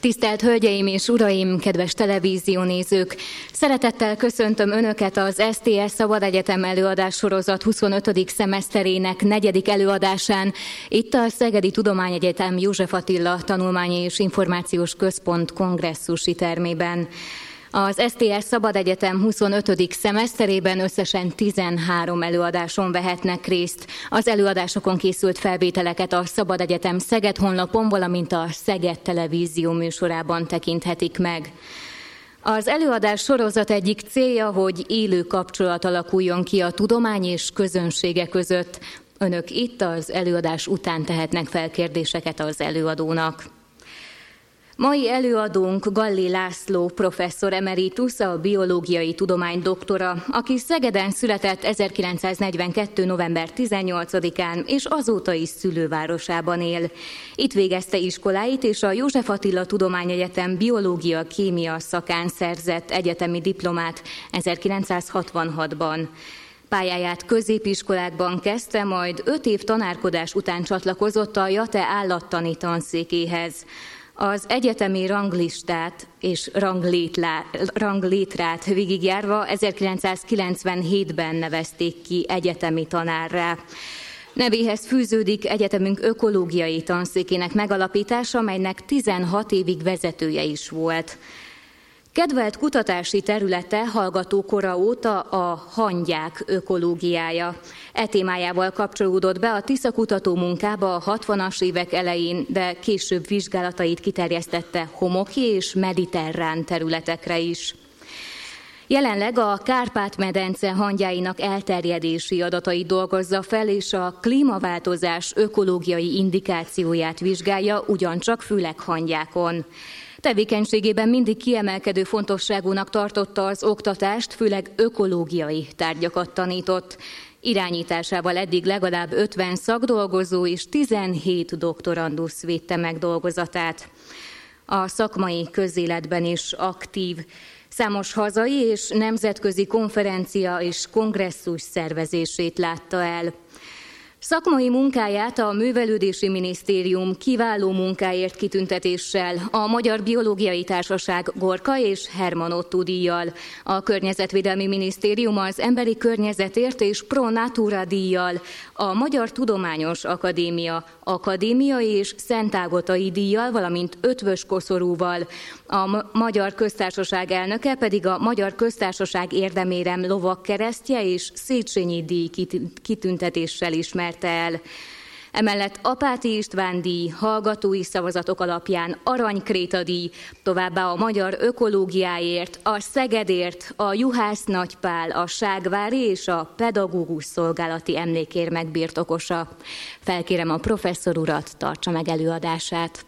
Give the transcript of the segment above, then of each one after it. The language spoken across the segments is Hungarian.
Tisztelt Hölgyeim és Uraim, kedves televíziónézők! Szeretettel köszöntöm Önöket az STS Szabad Egyetem előadássorozat 25. szemeszterének 4. előadásán, itt a Szegedi Tudományegyetem József Attila Tanulmányi és Információs Központ kongresszusi termében. Az STS Szabad Egyetem 25. szemeszterében összesen 13 előadáson vehetnek részt. Az előadásokon készült felvételeket a Szabad Egyetem Szeged honlapon, valamint a Szeged Televízió műsorában tekinthetik meg. Az előadás sorozat egyik célja, hogy élő kapcsolat alakuljon ki a tudomány és közönsége között. Önök itt az előadás után tehetnek fel kérdéseket az előadónak. Mai előadónk Galli László professzor emeritus, a biológiai tudomány doktora, aki Szegeden született 1942. november 18-án, és azóta is szülővárosában él. Itt végezte iskoláit, és a József Attila Tudományegyetem biológia-kémia szakán szerzett egyetemi diplomát 1966-ban. Pályáját középiskolákban kezdte, majd 5 év tanárkodás után csatlakozott a JATE állattani tanszékéhez. Az egyetemi ranglistát és ranglétrát végigjárva 1997-ben nevezték ki egyetemi tanárrá. Nevéhez fűződik egyetemünk ökológiai tanszékének megalapítása, melynek 16 évig vezetője is volt. Kedvelt kutatási területe hallgatókora óta a hangyák ökológiája. E témájával kapcsolódott be a Tisza kutató munkába a 60-as évek elején, de később vizsgálatait kiterjesztette homoki és mediterrán területekre is. Jelenleg a Kárpát-medence hangyáinak elterjedési adatait dolgozza fel, és a klímaváltozás ökológiai indikációját vizsgálja, ugyancsak főleg hangyákon. Tevékenységében mindig kiemelkedő fontosságúnak tartotta az oktatást, főleg ökológiai tárgyakat tanított. Irányításával eddig legalább 50 szakdolgozó és 17 doktorandusz védte meg dolgozatát. A szakmai közéletben is aktív. Számos hazai és nemzetközi konferencia és kongresszus szervezését látta el. Szakmai munkáját a Művelődési Minisztérium kiváló munkáért kitüntetéssel, a Magyar Biológiai Társaság Gorka és Herman Ottó díjjal, a Környezetvédelmi Minisztérium az Emberi Környezetért és Pro Natura díjjal, a Magyar Tudományos Akadémia akadémiai és szentágotai díjjal, valamint Ötvös koszorúval, a Magyar Köztársaság elnöke pedig a Magyar Köztársaság érdemérem lovagkeresztje és Széchenyi díj kitüntetéssel ismerte el. Emellett Apáti István díj, hallgatói szavazatok alapján Arany Kréta díj, továbbá a magyar ökológiáért, a Szegedért, a Juhász Nagypál, a Ságvári és a pedagógus szolgálati emlékérmek birtokosa. Felkérem a professzor urat, tartsa meg előadását.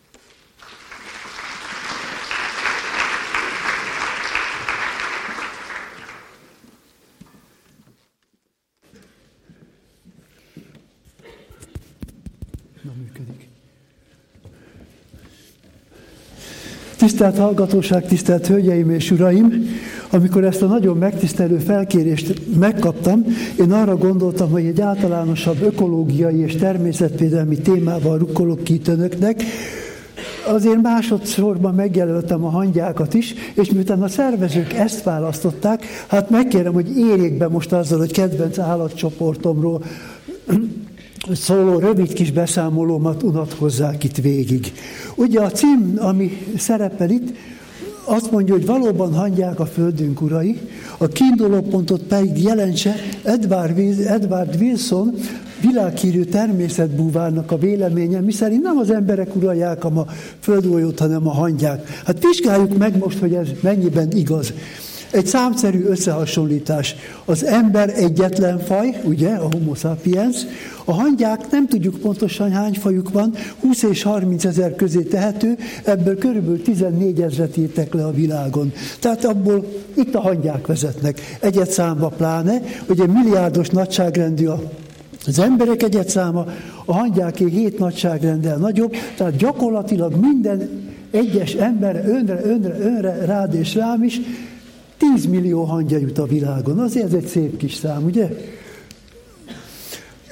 Tisztelt hallgatóság, tisztelt Hölgyeim és Uraim! Amikor ezt a nagyon megtisztelő felkérést megkaptam, én arra gondoltam, hogy egy általánosabb ökológiai és természetvédelmi témával rukkolok ki Önöknek. Azért másodszorban megjelöltem a hangyákat is, és miután a szervezők ezt választották, hát megkérem, hogy érjék be most azzal, hogy kedvenc állatcsoportomról szóló rövid kis beszámolómat unatkozzák itt végig. Ugye a cím, ami szerepel itt, azt mondja, hogy valóban hangyák a földünk urai, a kiindulópontot pedig jelentse Edward Wilson világhírű természetbúvárnak a véleménye, miszerint nem az emberek uralják a földgolyót, hanem a hangyák. Hát vizsgáljuk meg most, hogy ez mennyiben igaz. Egy számszerű összehasonlítás. Az ember egyetlen faj, ugye, a Homo sapiens, a hangyák, nem tudjuk pontosan hány fajuk van, 20 és 30 ezer közé tehető, ebből körülbelül 14 ezret írtek le a világon. Tehát abból itt a hangyák vezetnek, egyedszámba pláne, ugye milliárdos nagyságrendű az emberek egyedszáma, a hangyáké 7 nagyságrenddel nagyobb, tehát gyakorlatilag minden egyes ember önre, rád és rám is 10 millió hangya jut a világon. Azért ez egy szép kis szám, ugye?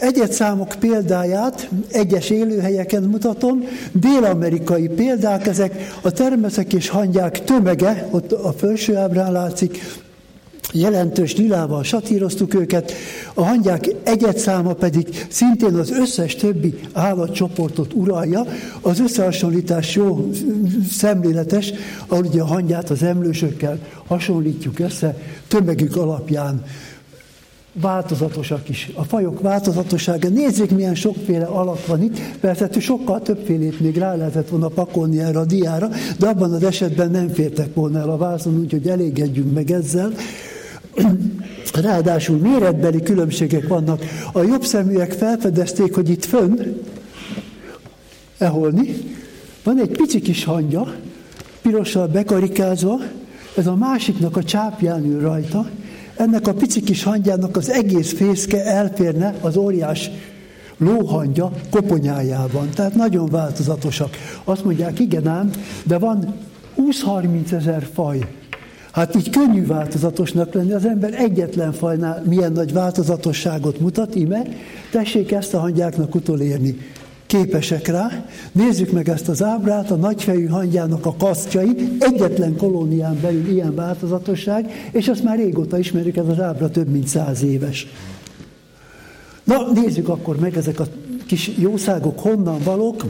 Egyedszámok példáját egyes élőhelyeken mutatom, dél-amerikai példák, ezek a termeszek és hangyák tömege, ott a felső ábrán látszik, jelentős lilával satíroztuk őket, a hangyák egyedszáma pedig szintén az összes többi állatcsoportot uralja. Az összehasonlítás jó szemléletes, ahogy ugye a hangyát az emlősökkel hasonlítjuk össze, tömegük alapján változatosak is. A fajok változatossága. Nézzék, milyen sokféle alak van itt. Persze sokkal többfélét még rá lehetett volna pakolni erre a diára, de abban az esetben nem fértek volna el a vászon, úgyhogy elégedjünk meg ezzel. Ráadásul méretbeli különbségek vannak. A jobb szeműek felfedezték, hogy itt fönn, eholni, van egy pici kis hangya, pirossal bekarikázva, ez a másiknak a csápján ül rajta, ennek a pici kis hangyának az egész fészke elférne az óriás lóhangya koponyájában. Tehát nagyon változatosak. Azt mondják, igen ám, de van 20-30 ezer faj. Hát így könnyű változatosnak lenni, az ember egyetlen fajnál milyen nagy változatosságot mutat, íme, tessék ezt a hangyáknak utolérni. Képesek rá. Nézzük meg ezt az ábrát, a nagyfejű hangyának a kasztjai, egyetlen kolónián belül ilyen változatosság, és azt már régóta ismerjük, ez az ábra több mint 100 éves. Na, nézzük akkor meg ezek a kis jószágok honnan valók,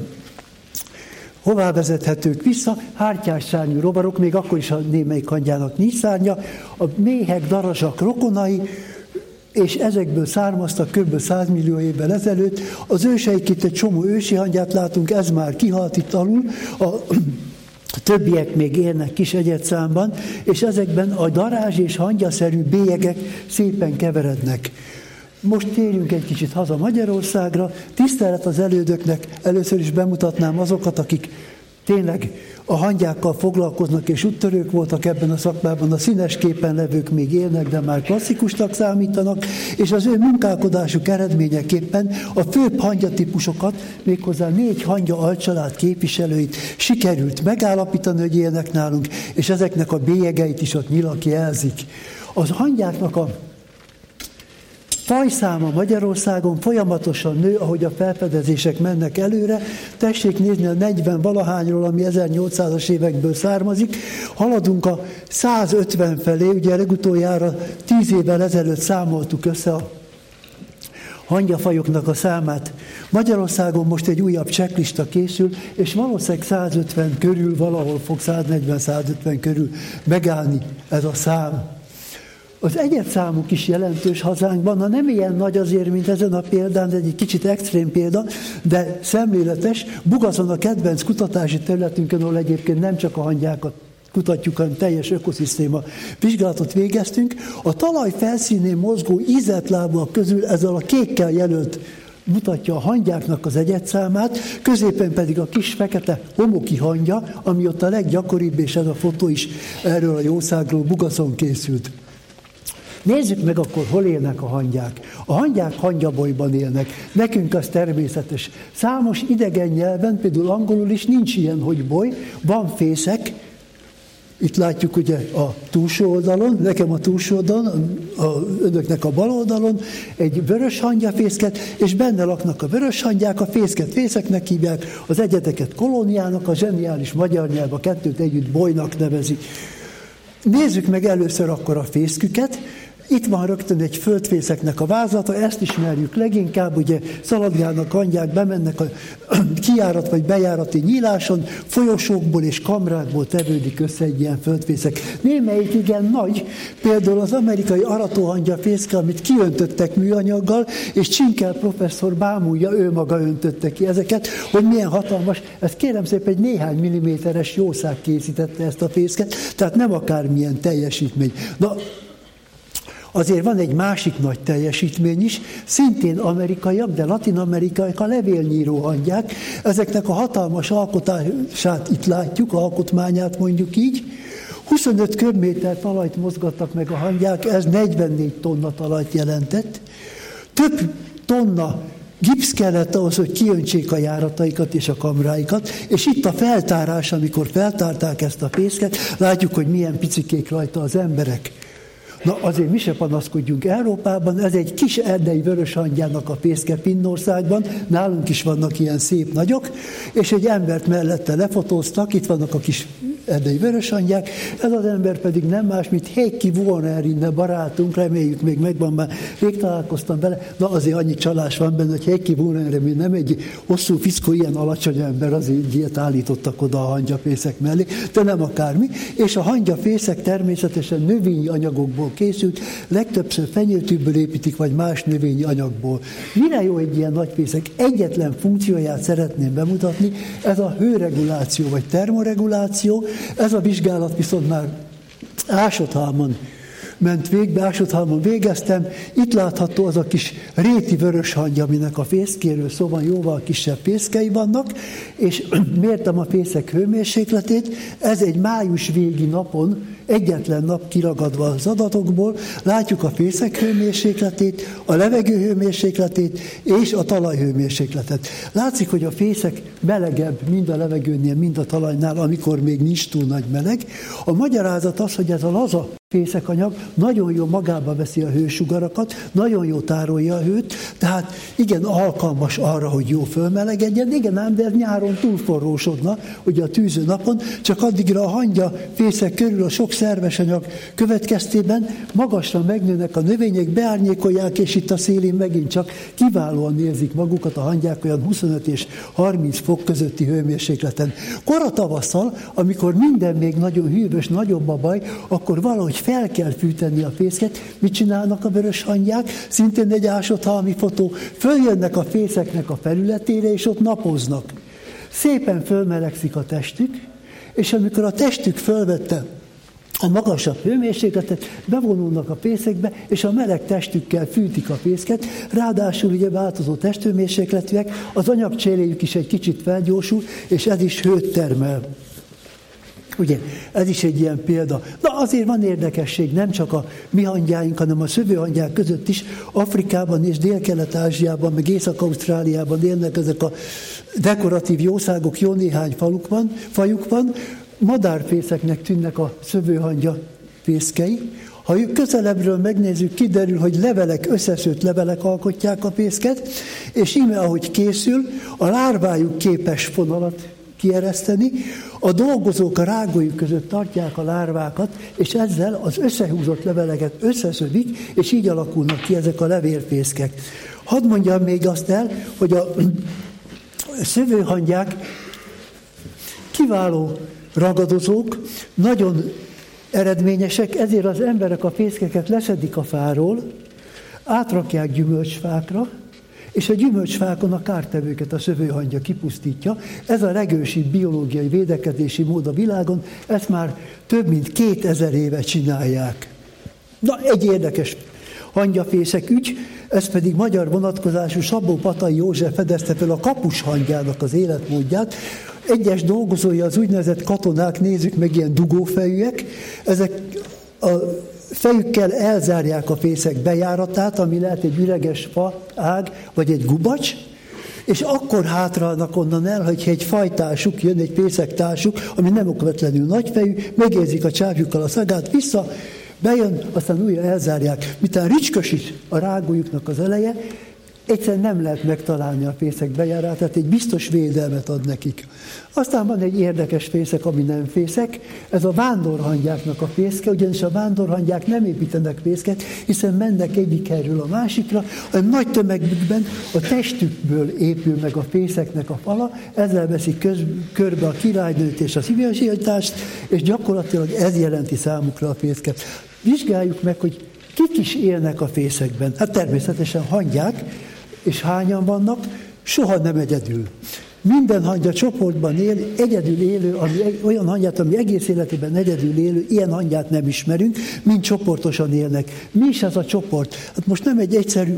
hová vezethetők vissza, hártyás szárnyú rovarok, még akkor is a némelyik hangyának nincs szárnya, a méhek, darazsak rokonai, és ezekből származtak kb. 100 millió évvel ezelőtt. Az őseik, itt egy csomó ősi hangyát látunk, ez már kihalt itt alul, a többiek még élnek kis egyedszámban, és ezekben a darázs és hangyaszerű bélyegek szépen keverednek. Most térjünk egy kicsit haza Magyarországra. Tisztelet az elődöknek, először is bemutatnám azokat, akik tényleg a hangyákkal foglalkoznak és úttörők voltak ebben a szakmában, a színes képen levők még élnek, de már klasszikusnak számítanak, és az ő munkálkodásuk eredményeképpen a főbb hangyatípusokat, méghozzá 4 hangya alcsalád képviselőit sikerült megállapítani, hogy élnek nálunk, és ezeknek a bélyegeit is ott nyilak jelzik. Az hangyáknak a fajszáma Magyarországon folyamatosan nő, ahogy a felfedezések mennek előre. Tessék nézni a 40-valahányról, ami 1800-as évekből származik. Haladunk a 150 felé, ugye legutoljára 10 évvel ezelőtt számoltuk össze a hangyafajoknak a számát. Magyarországon most egy újabb checklista készül, és valószínűleg 150 körül, valahol fog 140-150 körül megállni ez a szám. Az egyedszámuk is jelentős hazánkban, ha nem ilyen nagy azért, mint ezen a példán, de egy kicsit extrém példa, de szemléletes. Bugazon a kedvenc kutatási területünkön, ahol egyébként nem csak a hangyákat kutatjuk, hanem teljes ökoszisztéma vizsgálatot végeztünk. A talaj felszínén mozgó ízeltlábúak közül ezzel a kékkel jelölt mutatja a hangyáknak az egyedszámát, középen pedig a kis fekete homoki hangya, ami ott a leggyakoribb, és ez a fotó is erről a jószágról Bugazon készült. Nézzük meg akkor, hol élnek a hangyák. A hangyák hangyabolyban élnek. Nekünk az természetes. Számos idegen nyelven, például angolul is nincs ilyen, hogy boly, van fészek. Itt látjuk ugye a túlsó oldalon, nekem a túlsó oldalon, önöknek a bal oldalon egy vörös hangyafészket, és benne laknak a vörös hangyák, a fészket fészeknek hívják, az egyedeket kolóniának, a zseniális magyar nyelv a kettőt együtt bolynak nevezi. Nézzük meg először akkor a fészküket. Itt van rögtön egy földfészeknek a vázlata, ezt ismerjük leginkább, ugye szaladgálnak hangyák, bemennek a kijárat vagy bejárati nyíláson, folyosókból és kamrákból tevődik össze egy ilyen földfészek. Némelyik igen nagy, például az amerikai aratóhangya fészke, amit kiöntöttek műanyaggal, és Csinkel professzor bámulja, ő maga öntötte ki ezeket, hogy milyen hatalmas, ez kérem szépen egy néhány milliméteres jószág készítette ezt a fészket, tehát nem akármilyen teljesítmény. Na, azért van egy másik nagy teljesítmény is, szintén amerikaiak, de latin-amerikaiak, a levélnyíró hangyák. Ezeknek a hatalmas alkotását itt látjuk, alkotmányát mondjuk így. 25 köbméter talajt mozgattak meg a hangyák, ez 44 tonna talajt jelentett. Több tonna gipsz kellett ahhoz, hogy kiöntsék a járataikat és a kamráikat, és itt a feltárás, amikor feltárták ezt a fészket, látjuk, hogy milyen picikék rajta az emberek. Na azért mi se panaszkodjunk Európában, ez egy kis erdei vöröshangyának a fészke Finnországban, nálunk is vannak ilyen szép nagyok, és egy embert mellette lefotóztak, itt vannak a kis erdei vöröshangyák, ez az ember pedig nem más, mint Heikki Vuonerinne barátunk, reméljük még megvan, már rég találkoztam vele, na azért annyi csalás van benne, hogy Heikki Vuonerinne nem egy hosszú fiszkó, ilyen alacsony ember, azért ilyet állítottak oda a hangyafészek mellé, de nem akármi, és a hangyafészek természetesen növényi anyagokból készült, legtöbbször fenyőtűbből építik, vagy más növényi anyagból. Mire jó egy ilyen nagy fészek? Egyetlen funkcióját szeretném bemutatni, ez a hőreguláció, vagy termoreguláció. Ez a vizsgálat viszont már Ásothalmon ment végbe, Ásothalmon végeztem. Itt látható az a kis réti vöröshangy, aminek a fészkéről szó van, jóval kisebb fészkei vannak, és mértem a fészek hőmérsékletét. Ez egy május végi napon, egyetlen nap kiragadva az adatokból, látjuk a fészek hőmérsékletét, a levegő hőmérsékletét és a talajhőmérsékletet. Látszik, hogy a fészek melegebb mind a levegőnél, mind a talajnál, amikor még nincs túl nagy meleg. A magyarázat az, hogy ez a laza fészekanyag nagyon jól magába veszi a hősugarakat, nagyon jól tárolja a hőt, tehát igen, alkalmas arra, hogy jó fölmelegedjen, igen ám, de ez nyáron túlforrósodna, ugye a tűző napon, csak addigra a hangya fészek körül a sok szerves anyag következtében magasra megnőnek a növények, beárnyékolják, és itt a szélén megint csak kiválóan érzik magukat a hangyák olyan 25 és 30 fok közötti hőmérsékleten. Kora tavasszal, amikor minden még nagyon hűvös, nagyobb a baj, akkor valahogy fel kell fűteni a fészket. Mit csinálnak a vöröshangyák? Szintén egy ásothalmi fotó. Följönnek a fészeknek a felületére, és ott napoznak. Szépen fölmelegszik a testük, és amikor a testük fölvette a magasabb hőmérsékletet, bevonulnak a fészekbe, és a meleg testükkel fűtik a fészket, ráadásul ugye változó testhőmérsékletűek, az anyagcseréjük is egy kicsit felgyorsul, és ez is hőt termel. Ugye, ez is egy ilyen példa. Na azért van érdekesség, nem csak a mi hangyáink, hanem a szövőhangyák között is. Afrikában és Dél-Kelet-Ázsiában, meg Észak-Ausztráliában élnek ezek a dekoratív jószágok, jó néhány fajukban. Madárfészeknek tűnnek a szövőhangya fészkei. Ha közelebbről megnézzük, kiderül, hogy levelek, összeszőtt levelek alkotják a fészket, és íme, ahogy készül, a lárvájuk képes fonalat kiereszteni, a dolgozók a rágójuk között tartják a lárvákat, és ezzel az összehúzott leveleket összeszödik, és így alakulnak ki ezek a levélfészkek. Hadd mondjam még azt el, hogy a szövőhangyák kiváló ragadozók, nagyon eredményesek, ezért az emberek a fészkeket leszedik a fáról, átrakják gyümölcsfákra, és a gyümölcsfákon a kártevőket a szövőhangya kipusztítja. Ez a legősibb biológiai védekezési mód a világon, ezt már több mint 2000 éve csinálják. Na, egy érdekes hangyafészek ügy, ez pedig magyar vonatkozású Szabó-Patai József fedezte fel a kapushangyának az életmódját. Egyes dolgozói az úgynevezett katonák, nézzük meg, ilyen dugófejűek, ezek a fejükkel elzárják a fészek bejáratát, ami lehet egy üreges fa ág, vagy egy gubacs, és akkor hátrálnak onnan el, hogyha egy fajtársuk jön, egy fészektársuk, ami nem okvetlenül nagyfejű, megérzik a csápjukkal a szagát, vissza, bejön, aztán újra elzárják. Miután ricskösít a rágójuknak az eleje, egyszerűen nem lehet megtalálni a fészek bejáratát, egy biztos védelmet ad nekik. Aztán van egy érdekes fészek, ami nem fészek, ez a vándorhangyáknak a fészke, ugyanis a vándorhangyák nem építenek fészket, hiszen mennek egyik helyről a másikra, hanem nagy tömegükben a testükből épül meg a fészeknek a fala, ezzel veszik körbe a királynőt és a szívjavítást, és gyakorlatilag ez jelenti számukra a fészket. Vizsgáljuk meg, hogy kik is élnek a fészekben. Hát természetesen hangyák, és hányan vannak, soha nem egyedül. Minden hangya csoportban él, egyedül élő, olyan hangyát, ami egész életében egyedül élő, ilyen hangyát nem ismerünk, mind csoportosan élnek. Mi is ez a csoport? Hát most nem egy egyszerű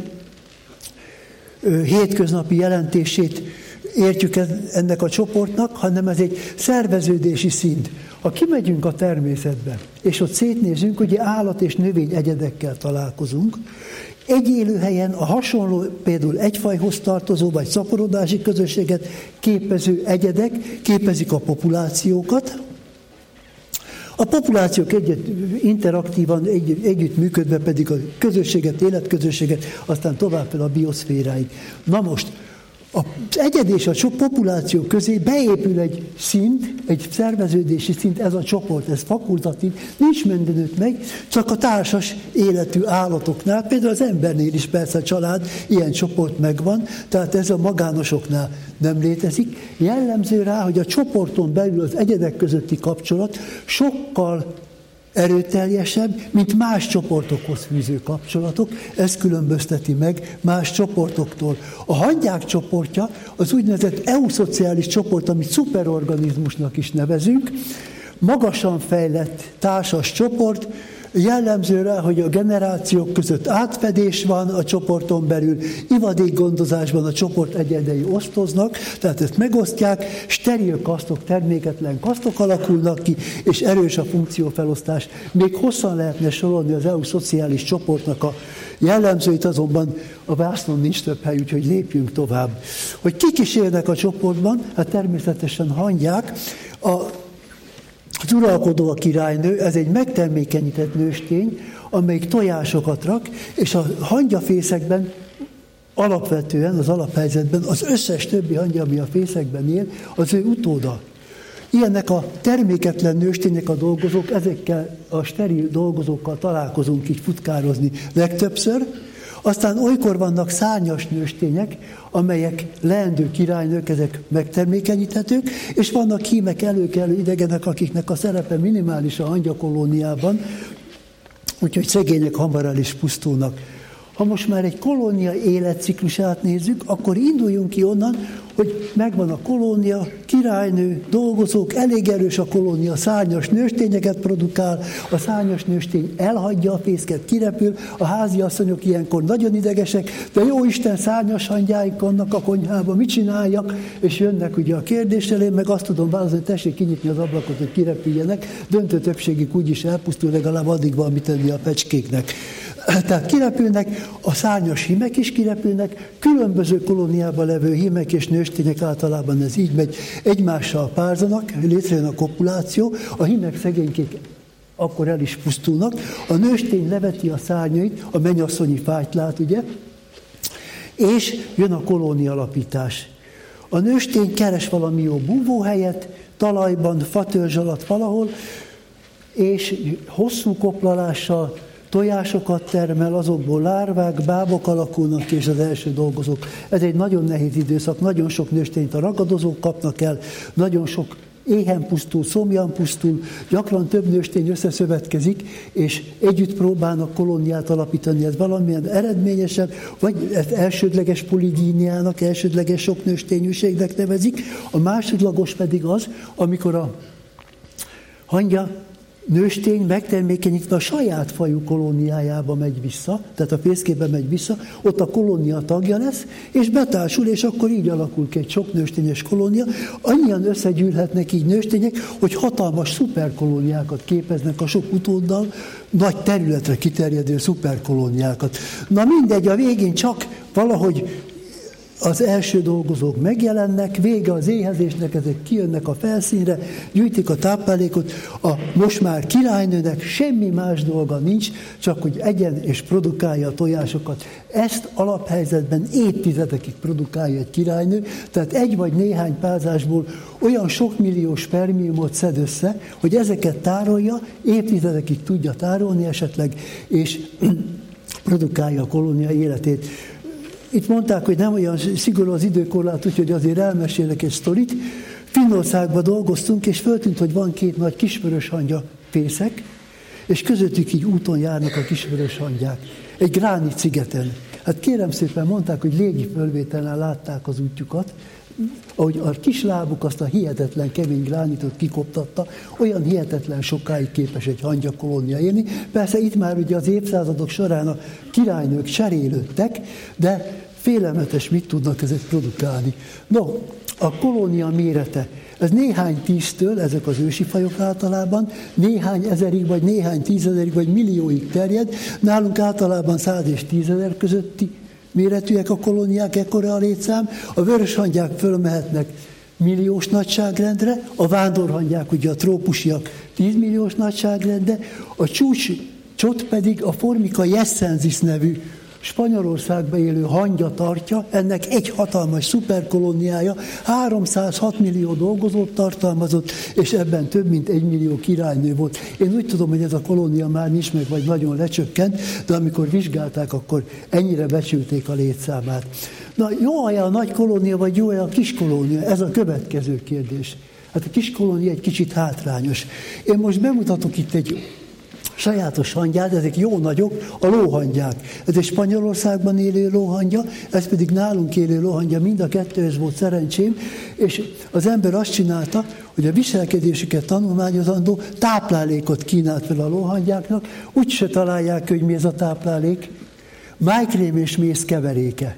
hétköznapi jelentését értjük ennek a csoportnak, hanem ez egy szerveződési szint. Ha kimegyünk a természetbe, és ott szétnézünk, ugye állat és növény egyedekkel találkozunk, egy élőhelyen a hasonló, például egy fajhoz tartozó vagy szaporodási közösséget képező egyedek képezik a populációkat, A populációk interaktívan együtt működve pedig a közösséget, életközösséget, aztán tovább fel a bioszféráig. Na most, az egyed és a populáció közé beépül egy szint, egy szerveződési szint, ez a csoport, ez fakultatív, nincs mindenütt meg, csak a társas életű állatoknál, például az embernél is persze a család, ilyen csoport megvan, tehát ez a magánosoknál nem létezik. Jellemző rá, hogy a csoporton belül az egyedek közötti kapcsolat sokkal erőteljesebb, mint más csoportokhoz fűző kapcsolatok, ez különbözteti meg más csoportoktól. A hangyák csoportja az úgynevezett euszociális csoport, amit szuperorganizmusnak is nevezünk, magasan fejlett társas csoport, jellemző rá, hogy a generációk között átfedés van a csoporton belül, ivadékgondozásban a csoport egyedei osztoznak, tehát ezt megosztják, steril kasztok, terméketlen kasztok alakulnak ki, és erős a funkciófelosztás. Még hosszan lehetne sorolni az euszociális csoportnak a jellemzőit, azonban a vásznon nincs több hely, úgyhogy lépjünk tovább. Hogy kik is élnek a csoportban? Hát természetesen hangyák. Az uralkodó a királynő, ez egy megtermékenyített nőstény, amelyik tojásokat rak, és a hangyafészekben alapvetően, az alaphelyzetben az összes többi hangya, ami a fészekben él, az ő utóda. Ilyenek a terméketlen nőstények, a dolgozók, ezekkel a steril dolgozókkal találkozunk így futkározni legtöbbször. Aztán olykor vannak szárnyas nőstények, amelyek leendő királynők, ezek megtermékenyíthetők, és vannak hímek, előkelő idegenek, akiknek a szerepe minimális a hangyakolóniában, úgyhogy szegények hamar el is pusztulnak. Ha most már egy kolónia életciklusát nézzük, akkor induljunk ki onnan, hogy megvan a kolónia, királynő, dolgozók, elég erős a kolónia, szárnyas nőstényeket produkál, a szárnyas nőstény elhagyja a fészket, kirepül, a háziasszonyok ilyenkor nagyon idegesek, de jó Isten, szárnyas hangyáik vannak a konyhában, mit csináljak? És jönnek ugye a kérdéssel, én meg azt tudom válaszolni, hogy tessék kinyitni az ablakot, hogy kirepüljenek, döntő többségük úgyis elpusztul, legalább addig van mit tenni a fecskéknek. Tehát kirepülnek, a szárnyas hímek is kirepülnek, különböző kolóniában levő hímek és nőstények általában ez így megy, egymással párzanak, létrejön a kopuláció, a hímek szegénykék akkor el is pusztulnak, a nőstény leveti a szárnyait, a mennyasszonyi fájt lát, ugye, és jön a kolónialapítás. A nőstény keres valami jó búvóhelyet, talajban, fatörzs alatt valahol, és hosszú koplalással tojásokat termel, azokból lárvák, bábok alakulnak ki, és az első dolgozók. Ez egy nagyon nehéz időszak, nagyon sok nőstényt a ragadozók kapnak el, nagyon sok éhen pusztul, szomjan pusztul, gyakran több nőstény összeszövetkezik, és együtt próbálnak kolóniát alapítani, ez valamilyen eredményesebb, vagy ezt elsődleges poligíniának, elsődleges sok nőstényűségnek nevezik, a másodlagos pedig az, amikor a hangya nőstény megtermékenyítve a saját fajú kolóniájába megy vissza, tehát a fészkébe megy vissza, ott a kolónia tagja lesz, és betársul, és akkor így alakul ki egy sok nőstényes kolónia. Annyian összegyűlhetnek így nőstények, hogy hatalmas szuperkolóniákat képeznek a sok utóddal, nagy területre kiterjedő szuperkolóniákat. Na mindegy, a végén csak valahogy az első dolgozók megjelennek, vége az éhezésnek, ezek kijönnek a felszínre, gyűjtik a táplálékot, a most már királynőnek semmi más dolga nincs, csak hogy egyen és produkálja a tojásokat. Ezt alaphelyzetben évtizedekig produkálja egy királynő, tehát egy vagy néhány pázásból olyan sok millió spermiumot szed össze, hogy ezeket tárolja, évtizedekig tudja tárolni esetleg, és produkálja a kolónia életét. Itt mondták, hogy nem olyan szigorú az időkorlát, úgyhogy azért elmesélek egy sztorit. Finnországban dolgoztunk, és föltűnt, hogy van két nagy kisvörös hangya fészek, és közöttük így úton járnak a kisvörös hangyák. Egy gránit szigeten. Hát kérem szépen, mondták, hogy légi fölvételen látták az útjukat, ahogy a kis lábuk azt a hihetetlen kemény gránitot kikoptatta, olyan hihetetlen sokáig képes egy hangya kolónia élni. Persze itt már ugye az évszázadok során a királynők cserélődtek, de félelmetes, mit tudnak ezek produkálni. No, a kolónia mérete, ez néhány tíztől, ezek az ősi fajok általában, néhány ezerig, vagy néhány tízezerig, vagy millióig terjed, nálunk általában 100 és 10 000 közötti méretűek a kolóniák, ekkora a létszám, a vöröshangyák fölmehetnek milliós nagyságrendre, a vándorhangyák, ugye a trópusiak 10 milliós nagyságrendre, a csúcsot pedig a Formica jessensis nevű Spanyolországban élő hangya tartja, ennek egy hatalmas szuperkolóniája 306 millió dolgozót tartalmazott, és ebben több mint 1 millió királynő volt. Én úgy tudom, hogy ez a kolónia már nincs meg, vagy nagyon lecsökkent, de amikor vizsgálták, akkor ennyire becsülték a létszámát. Na, jó-e a nagy kolónia, vagy jó-e a kis kolónia? Ez a következő kérdés. Hát a kis kolónia egy kicsit hátrányos. Én most bemutatok itt egy sajátos hangyát, ezek jó nagyok, a lóhangyák. Ez egy Spanyolországban élő lóhangya, ez pedig nálunk élő lóhangya, mind a kettőhöz volt szerencsém, és az ember azt csinálta, hogy a viselkedésüket tanulmányozandó táplálékot kínált fel a lóhangyáknak, úgyse találják, hogy mi ez a táplálék. Májkrém és méz keveréke.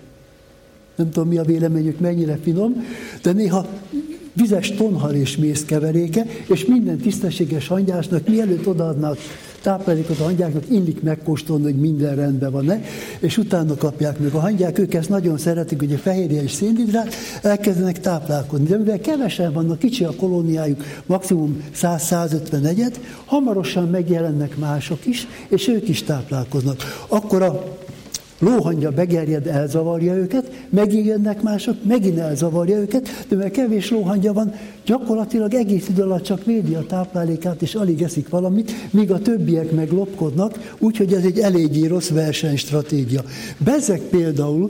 Nem tudom, mi a véleményük, mennyire finom, de néha vizes tonhal és méz keveréke, és minden tisztességes hangyásnak, mielőtt odaadnak táplálékot a hangyáknak, illik megkóstolni, hogy minden rendben van-e, és utána kapják meg a hangyák. Ők ezt nagyon szeretik, hogy a fehérje és szénhidrát, elkezdenek táplálkozni. De mivel kevesen vannak, kicsi a kolóniájuk, maximum 100-150 hamarosan megjelennek mások is, és ők is táplálkoznak. Akkor a lóhangya begerjed, elzavarja őket, megint jönnek mások, megint elzavarja őket, de mert kevés lóhangya van, gyakorlatilag egész idő alatt csak védi a táplálékát, és alig eszik valamit, míg a többiek meg lopkodnak, úgyhogy ez egy eléggé rossz versenystratégia. Bezzeg például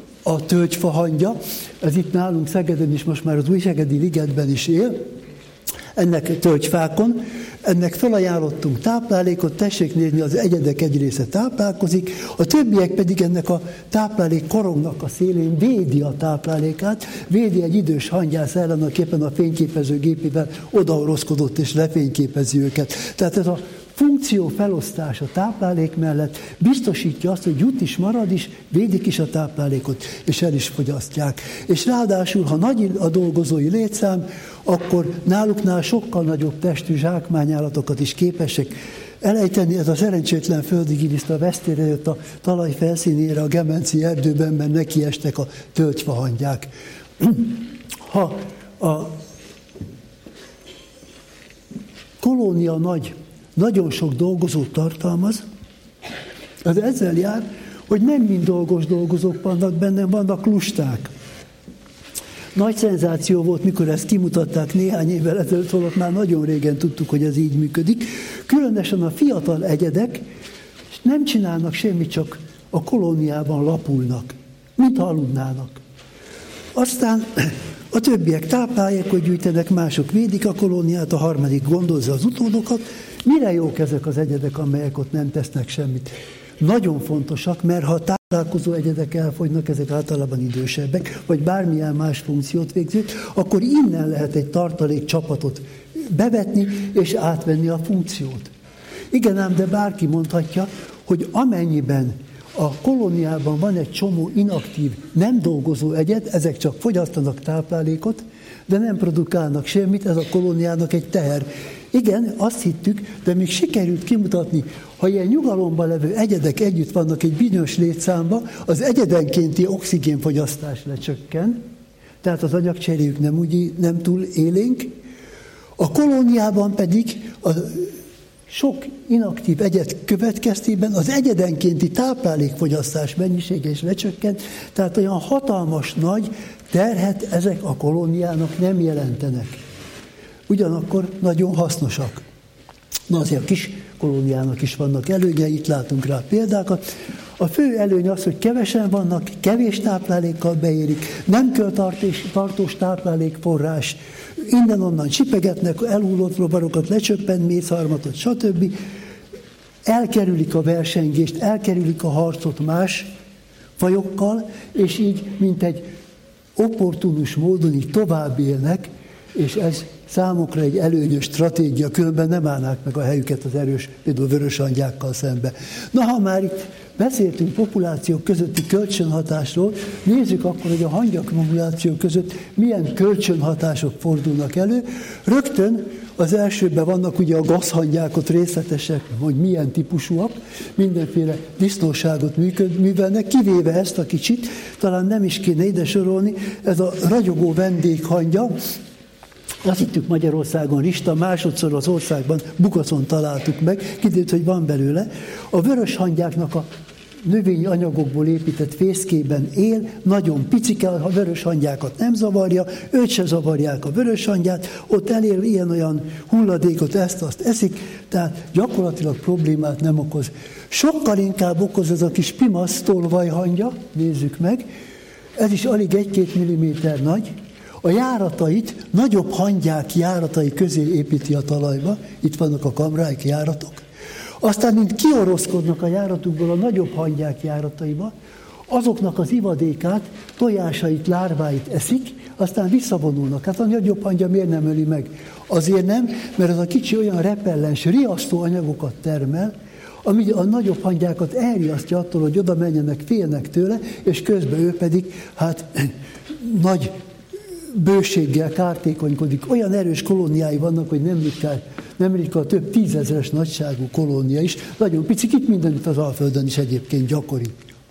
a tölgyfa hangya, ez itt nálunk Szegeden is, most már az Újszegedi ligetben is él, ennek tölgyfákon, ennek felajánlottunk táplálékot, tessék nézni, az egyedek egy része táplálkozik, a többiek pedig ennek a táplálék korongnak a szélén védi a táplálékát, védi egy idős hangyász ellen, aki éppen a fényképezőgépével odaorozkodott és lefényképezi őket. Tehát ez a funkció felosztás a táplálék mellett biztosítja azt, hogy jut is, marad is, védik is a táplálékot, és el is fogyasztják. És ráadásul, ha nagy a dolgozói létszám, akkor náluknál sokkal nagyobb testű zsákmányállatokat is képesek elejteni. Ez a szerencsétlen földi giliszta vesztére jött a talaj felszínére a Gemenci erdőben, mert nekiestek a tölgyfahangyák. Ha a kolónia nagyon sok dolgozót tartalmaz, az ezzel jár, hogy nem mind dolgozók vannak benne, vannak lusták. Nagy szenzáció volt, mikor ezt kimutatták néhány évvel ezelőtt, holott már nagyon régen tudtuk, hogy ez így működik. Különösen a fiatal egyedek nem csinálnak semmit, csak a kolóniában lapulnak, mintha aludnának. Aztán a többiek táplálékot gyűjtenek, mások védik a kolóniát, a harmadik gondozza az utódokat. Mire jók ezek az egyedek, amelyek ott nem tesznek semmit? Nagyon fontosak, mert ha táplálkozó egyedek elfogynak, ezek általában idősebbek, vagy bármilyen más funkciót végzők, akkor innen lehet egy tartalék csapatot bevetni és átvenni a funkciót. Igen ám, de bárki mondhatja, hogy amennyiben a kolóniában van egy csomó inaktív, nem dolgozó egyed, ezek csak fogyasztanak táplálékot, de nem produkálnak semmit, ez a kolóniának egy teher. Igen, azt hittük, de még sikerült kimutatni, ha ilyen nyugalomban levő egyedek együtt vannak egy bizonyos létszámban, az egyedenkénti oxigénfogyasztás lecsökken, tehát az anyagcseréjük nem túl élénk, a kolóniában pedig a sok inaktív egyed következtében az egyedenkénti táplálékfogyasztás mennyisége is lecsökkent, tehát olyan hatalmas nagy terhet ezek a kolóniának nem jelentenek. Ugyanakkor nagyon hasznosak. Na azért a kis kolóniának is vannak előnyei, itt látunk rá példákat. A fő előny az, hogy kevesen vannak, kevés táplálékkal beérik, nem kell tartós táplálékforrás, innen-onnan csipegetnek, elhullott rovarokat, lecsöppent mézharmatot, stb. Elkerülik a versengést, elkerülik a harcot más fajokkal, és így, mint egy opportunus módon így tovább élnek, és ez számukra egy előnyös stratégia, különben nem állnák meg a helyüket az erős, például vöröshangyákkal szembe. Na, ha már itt beszéltünk populációk közötti kölcsönhatásról, nézzük akkor, hogy a hangyak populációk között milyen kölcsönhatások fordulnak elő. Rögtön az elsőben vannak ugye a gazhangyák, ott részletesek, hogy milyen típusúak, mindenféle disznóságot művelnek, kivéve ezt a kicsit, talán nem is kéne ide sorolni, ez a ragyogó vendéghangya. Azt hittük Magyarországon rista, másodszor az országban Bukacon találtuk meg, kiderült, hogy van belőle. A vöröshangyáknak a növényi anyagokból épített fészkében él, nagyon picike, a vöröshangyákat nem zavarja, őt se zavarják a vöröshangyát, ott elér ilyen-olyan hulladékot, ezt-azt eszik, tehát gyakorlatilag problémát nem okoz. Sokkal inkább okoz ez a kis pimasz tolvajhangya, nézzük meg, ez is alig 1-2 milliméter nagy, a járatait nagyobb hangyák járatai közé építi a talajba, itt vannak a kamráik járatok, aztán mint kioroszkodnak a járatukból a nagyobb hangyák járataiba, azoknak az ivadékát, tojásait, lárváit eszik, aztán visszavonulnak. Hát a nagyobb hangya miért nem öli meg? Azért nem, mert az a kicsi olyan repellens, riasztó anyagokat termel, ami a nagyobb hangyákat elriasztja attól, hogy oda menjenek, félnek tőle, és közben ő pedig nagy bőséggel kártékonykodik. Olyan erős kolóniái vannak, hogy nem ritka több 10 000-es nagyságú kolónia is. Nagyon picik, itt mindenütt az Alföldön is egyébként gyakori.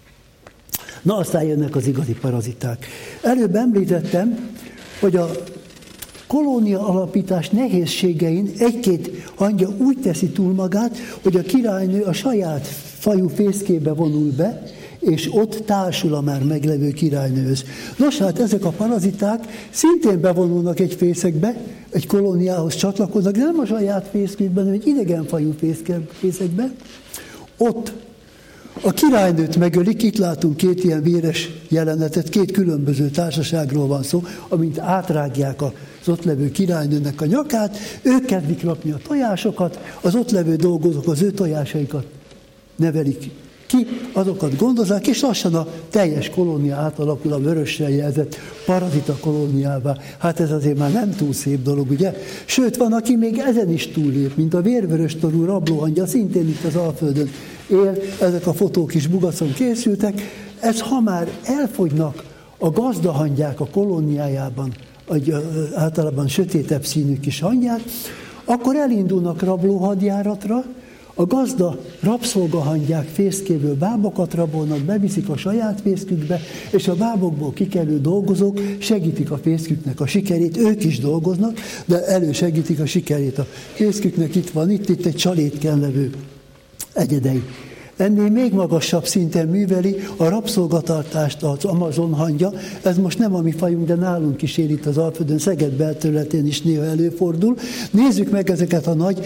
Na, aztán jönnek az igazi paraziták. Előbb említettem, hogy a kolónia alapítás nehézségein egy-két hangya úgy teszi túl magát, hogy a királynő a saját fajú fészkébe vonul be, és ott társul a már meglevő királynőhöz. Nos, hát ezek a paraziták szintén bevonulnak egy fészekbe, egy kolóniához csatlakoznak, de nem a saját fészkükben, hanem egy idegenfajú fészekbe. Ott a királynőt megölik, itt látunk 2 ilyen véres jelenetet, 2 különböző társaságról van szó, amint átrágják az ott levő királynőnek a nyakát, ők kezdik rakni a tojásokat, az ott levő dolgozók az ő tojásaikat nevelik ki, azokat gondozzák, és lassan a teljes kolónia átalakul a vörössel jelzett parazita kolóniává. Hát ez azért már nem túl szép dolog, ugye? Sőt, van, aki még ezen is túllép, mint a vérvöröstorú rablóhangya, szintén itt az Alföldön él, ezek a fotók is Bugacon készültek. Ez, ha már elfogynak a gazdahangyák a kolóniájában, általában sötétebb színű kis hangyák, akkor elindulnak rablóhadjáratra, a gazda rabszolgahangyák fészkéből bábokat rabolnak, beviszik a saját fészkükbe, és a bábokból kikelő dolgozók segítik a fészküknek a sikerét, ők is dolgoznak, de elősegítik a sikerét a fészküknek. Itt van, itt egy csalétken levő egyedei. Ennél még magasabb szinten műveli a rabszolgatartást az Amazon hangya. Ez most nem a mi fajunk, de nálunk is él itt az Alföldön, Szeged belterületén is néha előfordul. Nézzük meg ezeket a nagy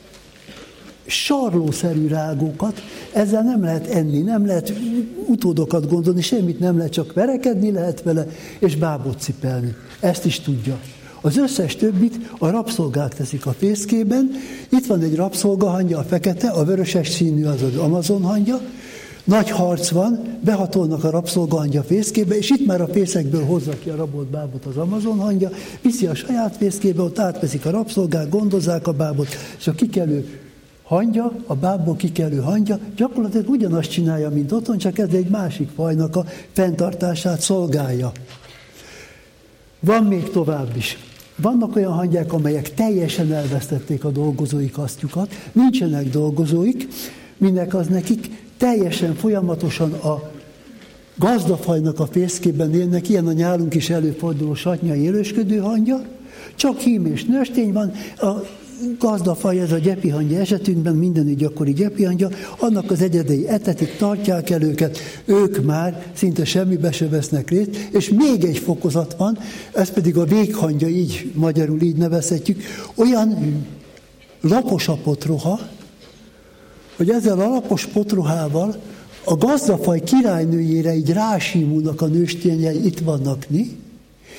sarlószerű rágókat, ezzel nem lehet enni, nem lehet utódokat gondolni, semmit nem lehet, csak verekedni lehet vele, és bábot cipelni. Ezt is tudja. Az összes többit a rabszolgák teszik a fészkében. Itt van egy rabszolgahangya, a fekete, a vöröses színű az az Amazon hangya. Nagy harc van, behatolnak a rabszolgahangya fészkébe, és itt már a fészekből hozza ki a rabolt bábot az Amazon hangya, viszi a saját fészkébe, ott átveszik a rabszolgák, gondozzák a bábot, és a kikelő hangya, a bábból kikelő hangya gyakorlatilag ugyanazt csinálja, mint otthon, csak ez egy másik fajnak a fenntartását szolgálja. Van még tovább is. Vannak olyan hangyák, amelyek teljesen elvesztették a dolgozói kasztjukat, nincsenek dolgozóik, minek az nekik teljesen folyamatosan a gazdafajnak a fészkében élnek, ilyen a nyálunk is előforduló satnyai élősködő hangya, csak hím és nőstény van, a gazdafaj, ez a gyepihangya esetünkben, mindenütt gyakori gyepihangya, annak az egyedei etetik, tartják el őket, ők már szinte semmibe se vesznek részt, és még egy fokozat van, ez pedig a véghangya, így magyarul így nevezhetjük, olyan lapos a potroha, hogy ezzel a lapos potrohával a gazdafaj királynőjére így rásímulnak a nőstényei, itt vannak mi,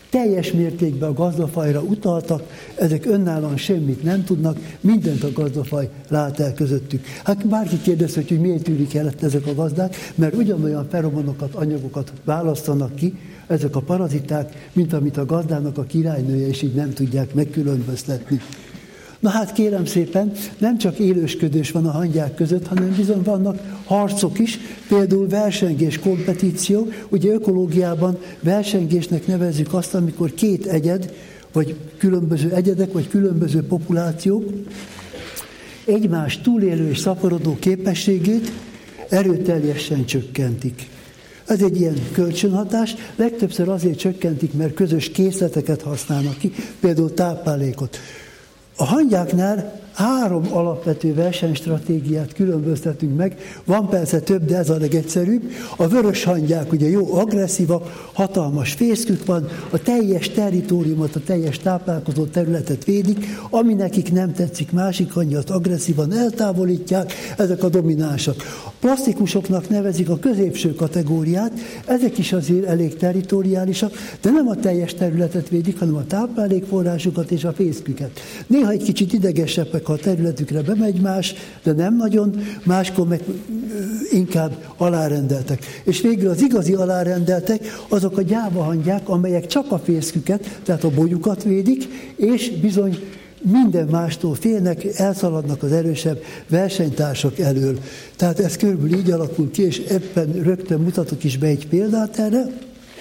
teljes mértékben a gazdafajra utaltak, ezek önállóan semmit nem tudnak, mindent a gazdafaj lát el közöttük. Hát bárki kérdezhet, hogy miért tűnik el ezek a gazdák, mert ugyanolyan feromonokat, anyagokat választanak ki, ezek a paraziták, mint amit a gazdának a királynője, és így nem tudják megkülönböztetni. Na hát kérem szépen, nem csak élősködés van a hangyák között, hanem bizony vannak harcok is, például versengés, kompetíció. Ugye ökológiában versengésnek nevezzük azt, amikor két egyed, vagy különböző egyedek, vagy különböző populációk egymás túlélő és szaporodó képességét erőteljesen csökkentik. Ez egy ilyen kölcsönhatás, legtöbbször azért csökkentik, mert közös készleteket használnak ki, például táplálékot. A hangyáknál 3 alapvető versenystratégiát különböztetünk meg, van persze több, de ez a legegyszerűbb. A vörös hangyák ugye jó agresszívak, hatalmas fészkük van, a teljes territóriumot, a teljes táplálkozó területet védik, ami nekik nem tetszik, másik hangyat agresszívan eltávolítják, ezek a dominánsak. A plastikusoknak nevezik a középső kategóriát, ezek is azért elég territoriálisak, de nem a teljes területet védik, hanem a táplálékforrásukat és a fészküket. Néha egy kicsit idegesebbek, ha a területükre bemegy más, de nem nagyon, máskor meg inkább alárendeltek. És végül az igazi alárendeltek azok a gyávahangyák, amelyek csak a fészküket, tehát a bogyukat védik, és bizony minden mástól félnek, elszaladnak az erősebb versenytársak elől. Tehát ez körülbelül így alakul ki, és ebben rögtön mutatok is be egy példát erre.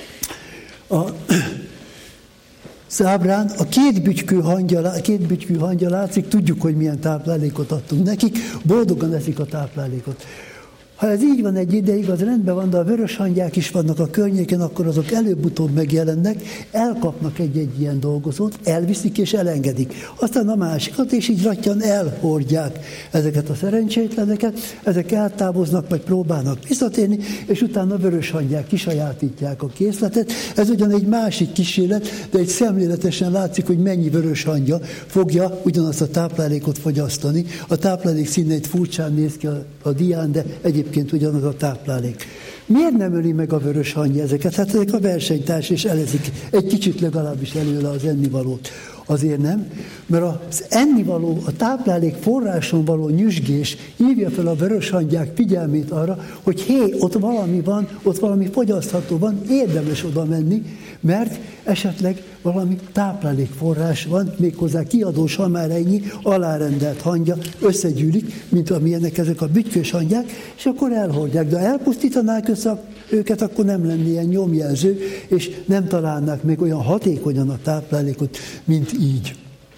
Az ábrán a két bütykű hangya látszik, tudjuk, hogy milyen táplálékot adtunk nekik, boldogan eszik a táplálékot. Ha ez így van egy ideig, az rendben van, de a vörös hangyák is vannak a környéken, akkor azok előbb-utóbb megjelennek, elkapnak egy-egy ilyen dolgozót, elviszik és elengedik. Aztán a másikat, és így ratyan elhordják ezeket a szerencsétleneket, ezek eltávoznak, vagy próbálnak visszatérni, és utána a vörös hangyák kisajátítják a készletet. Ez ugyan egy másik kísérlet, de egy szemléletesen látszik, hogy mennyi vörös hangya fogja ugyanazt a táplálékot fogyasztani. A táplálék színe egy furcsán néz ki a dián, de egyébként ugyanaz a táplálék. Miért nem öli meg a vörös hangya ezeket? Hát ezek a versenytárs, és elezik egy kicsit legalábbis előle az ennivalót. Azért nem, mert az ennivaló, a táplálék forráson való nyüzsgés hívja fel a vörös hangyák figyelmét arra, hogy hé, ott valami van, ott valami fogyasztható van, érdemes oda menni, mert esetleg valami táplálékforrás van, méghozzá kiadós, ha már ennyi alárendelt hangya összegyűlik, mint amilyenek ezek a bütykős hangyák, és akkor elhordják. De elpusztítanák össze őket, akkor nem lenne ilyen nyomjelző, és nem találnák még olyan hatékonyan a táplálékot, mint így.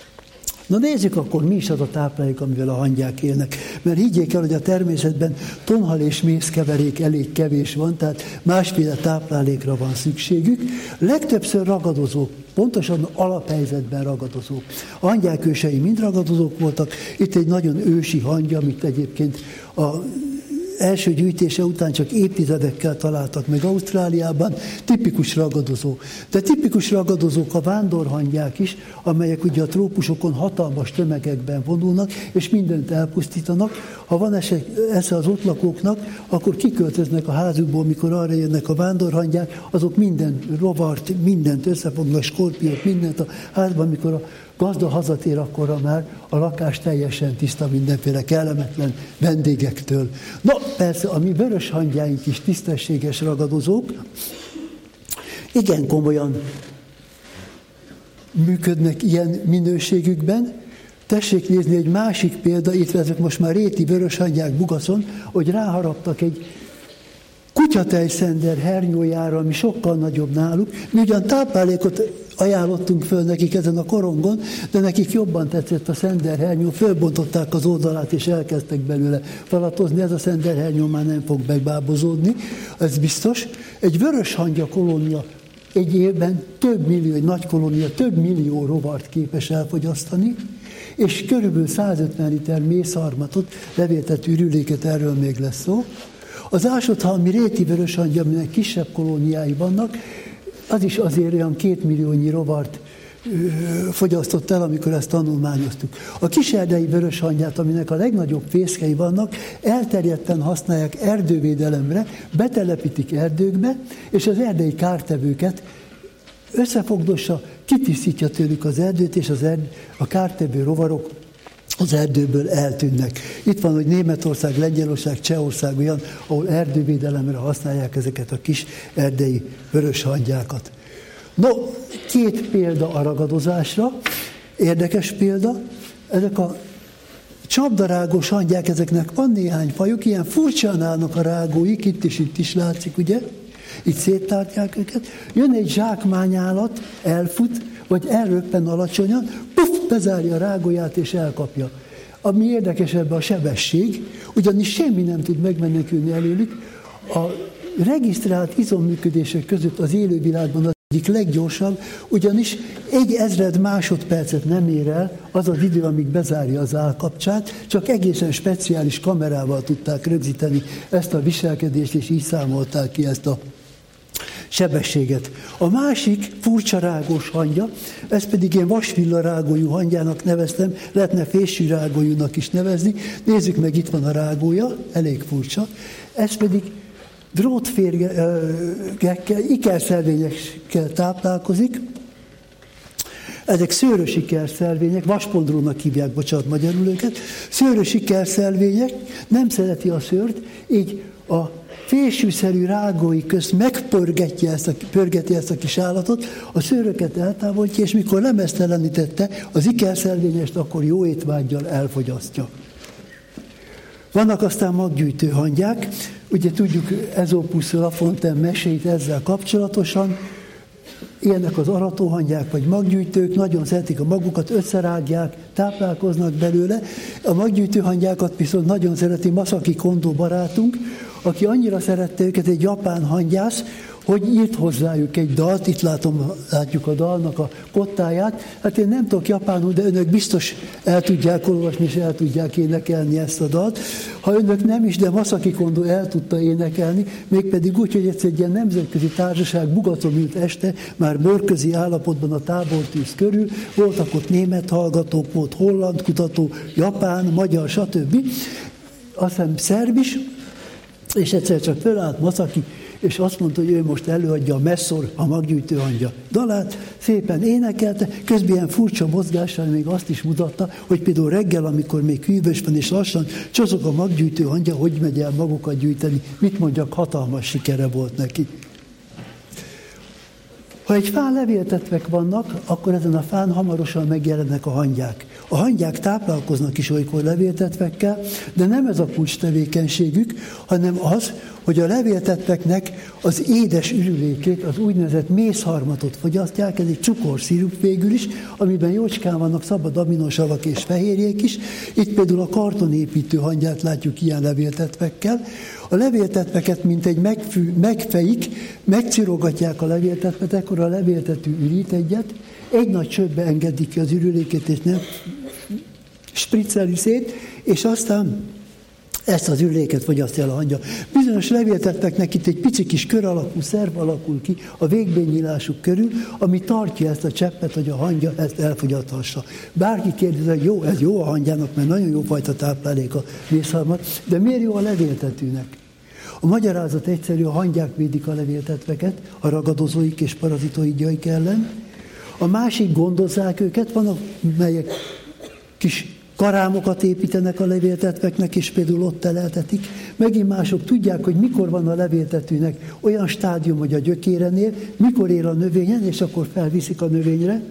Na nézzük akkor, mi is az a táplálék, amivel a hangyák élnek. Mert higgyék el, hogy a természetben tonhal és mézkeverék elég kevés van, tehát másféle táplálékra van szükségük. Legtöbbször ragadozók, pontosan alaphelyzetben ragadozók. A hangyák ősei mind ragadozók voltak. Itt egy nagyon ősi hangya, amit egyébként a első gyűjtése után csak évtizedekkel találtak meg Ausztráliában, tipikus ragadozó. De tipikus ragadozók a vándorhangyák is, amelyek ugye a trópusokon hatalmas tömegekben vonulnak, és mindent elpusztítanak. Ha van esze az ott lakóknak, akkor kiköltöznek a házukból, mikor arra jönnek a vándorhangyák, azok minden rovart, mindent összefognak, skorpiót, mindent a házban, mikor a gazda hazatér, akkorra már a lakás teljesen tiszta mindenféle kellemetlen vendégektől. Na, persze, a mi vörös hangyáink is tisztességes ragadozók, igen komolyan működnek ilyen minőségükben. Tessék nézni egy másik példa, itt ezek most már réti vörös hangyák Bugaszon, hogy ráharaptak egy kutyatejszender hernyójára, ami sokkal nagyobb náluk. Mi ugyan táplálékot ajánlottunk föl nekik ezen a korongon, de nekik jobban tetszett a szenderhernyó, fölbontották az oldalát, és elkezdtek belőle falatozni. Ez a szenderhernyó már nem fog megbábozódni, ez biztos. Egy vörös hangya kolónia egy évben egy nagy kolónia több millió rovart képes elfogyasztani, és körülbelül 150 liter mészharmatot, levéltető ürüléket, erről még lesz szó. Az ásodhalmi réti vöröshangya, aminek kisebb kolóniái vannak, az is azért olyan 2 milliónyi rovart fogyasztott el, amikor ezt tanulmányoztuk. A kiserdei vöröshangyát, aminek a legnagyobb fészkei vannak, elterjedten használják erdővédelemre, betelepítik erdőkbe, és az erdei kártevőket összefogdossa, kitisztítja tőlük az erdőt, és a kártevő rovarok az erdőből eltűnnek. Itt van, hogy Németország, Lengyelország, Csehország olyan, ahol erdővédelemre használják ezeket a kis erdei vöröshangyákat. No, 2 példa a ragadozásra, érdekes példa, ezek a csapdarágós hangyák, ezeknek van néhány fajuk, ilyen furcsán állnak a rágóik, itt is látszik, ugye? Itt széttártják őket. Jön egy zsákmányállat, elfut, vagy elröppen alacsonyan, bezárja a rágóját és elkapja. Ami érdekesebb a sebesség, ugyanis semmi nem tud megmenekülni előlük. A regisztrált izomműködések között az élővilágban az egyik leggyorsabb, ugyanis 1000 másodpercet nem ér el az az idő, amíg bezárja az állkapcsát, csak egészen speciális kamerával tudták rögzíteni ezt a viselkedést, és így számolták ki ezt a sebességet. A másik furcsa rágós hangya, ezt pedig én vasvillarágójú hangyának neveztem, lehetne fésűrágójúnak is nevezni. Nézzük meg, itt van a rágója, elég furcsa. Ez pedig drótférgekkel, ikerszelvényekkel táplálkozik. Ezek szőrös ikerszelvények, vaspondrónak hívják, bocsánat, magyarul őket. Szőrös ikerszelvények, nem szereti a szőrt, így a fésűszerű rágói közt megpörgeti ezt a kis állatot, a szőröket eltávolítja, és mikor lemeztelenítette az ikerszelvényest, akkor jó étvággyal elfogyasztja. Vannak aztán maggyűjtő hangyák, ugye tudjuk Ezopusz Lafontaine meséit ezzel kapcsolatosan, ilyenek az aratóhangyák vagy maggyűjtők, nagyon szeretik a magukat, összerágják, táplálkoznak belőle. A maggyűjtő hangyákat viszont nagyon szereti Masaki Kondo barátunk, aki annyira szerette őket, egy japán hangyász, hogy írt hozzájuk egy dalt, itt látjuk a dalnak a kottáját. Hát én nem tudok japánul, de önök biztos el tudják olvasni, és el tudják énekelni ezt a dalt. Ha önök nem is, de Masaki Kondo el tudta énekelni, mégpedig úgy, hogy egyszer egy ilyen nemzetközi társaság Bugacon ült este, már bőrközi állapotban a tábortűz körül, voltak ott német hallgatók, volt holland kutató, japán, magyar, stb. Azt hiszem szerb is, és egyszer csak fölállt Masaki, és azt mondta, hogy ő most előadja a Messzor, a maggyűjtő hangya dalát, szépen énekelte, közben ilyen furcsa mozgással még azt is mutatta, hogy például reggel, amikor még hűvös van, és lassan csozog a maggyűjtő hangya, hogy megy el magukat gyűjteni, mit mondjak, hatalmas sikere volt neki. Ha egy fán levéltetvek vannak, akkor ezen a fán hamarosan megjelennek a hangyák. A hangyák táplálkoznak is olykor levéltetvekkel, de nem ez a kulcs tevékenységük, hanem az, hogy a levéltetveknek az édes ürülékét, az úgynevezett mészharmatot fogyasztják, ez egy cukorszirup végül is, amiben jócskán vannak szabad aminosavak és fehérjék is. Itt például a kartonépítő hangyát látjuk ilyen levéltetvekkel. A levéltetveket, mint egy megfejik, megcirogatják a levéltetvet, ekkor a levéltető ürít egyet, egy nagy csőbe engedik ki az ürülékét, és nem spricceli szét, és aztán ezt az ürüléket fogyasztja el a hangya. Bizonyos levéltetveknek itt egy pici kis kör alakú szerv alakul ki a végbénnyílásuk körül, ami tartja ezt a cseppet, hogy a hangya ezt elfogyathassa. Bárki kérdezi, hogy jó, ez jó a hangyának, mert nagyon jó fajta táplálék a mészharmat, de miért jó a levéltetőnek? A magyarázat egyszerű, a hangyák védik a levéltetveket a ragadozóik és parazitoidjaik ellen. A másik gondozzák őket, vannak, melyek kis karámokat építenek a levéltetveknek, és például ott teleltetik. Megint mások tudják, hogy mikor van a levéltetőnek olyan stádium, hogy a gyökérenél, mikor ér a növényen, és akkor felviszik a növényre.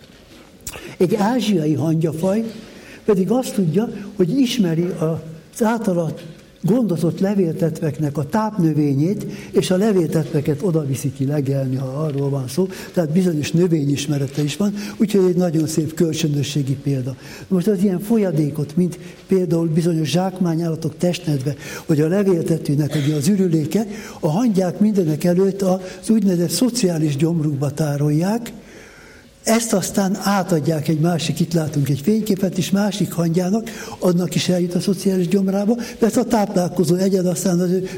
Egy ázsiai hangyafaj pedig azt tudja, hogy ismeri az általa gondozott levéltetveknek a tápnövényét, és a levéltetveket oda viszi ki legelni, ha arról van szó. Tehát bizonyos növényismerete is van, úgyhogy egy nagyon szép kölcsönösségi példa. Most az ilyen folyadékot, mint például bizonyos zsákmányállatok testnedve, vagy a levéltetőnek ugye az ürüléke, a hangyák mindenek előtt az úgynevezett szociális gyomrukba tárolják, ezt aztán átadják egy másik, itt látunk egy fényképet is, másik hangyának, annak is eljut a szociális gyomrába, mert a táplálkozó egyed aztán az ő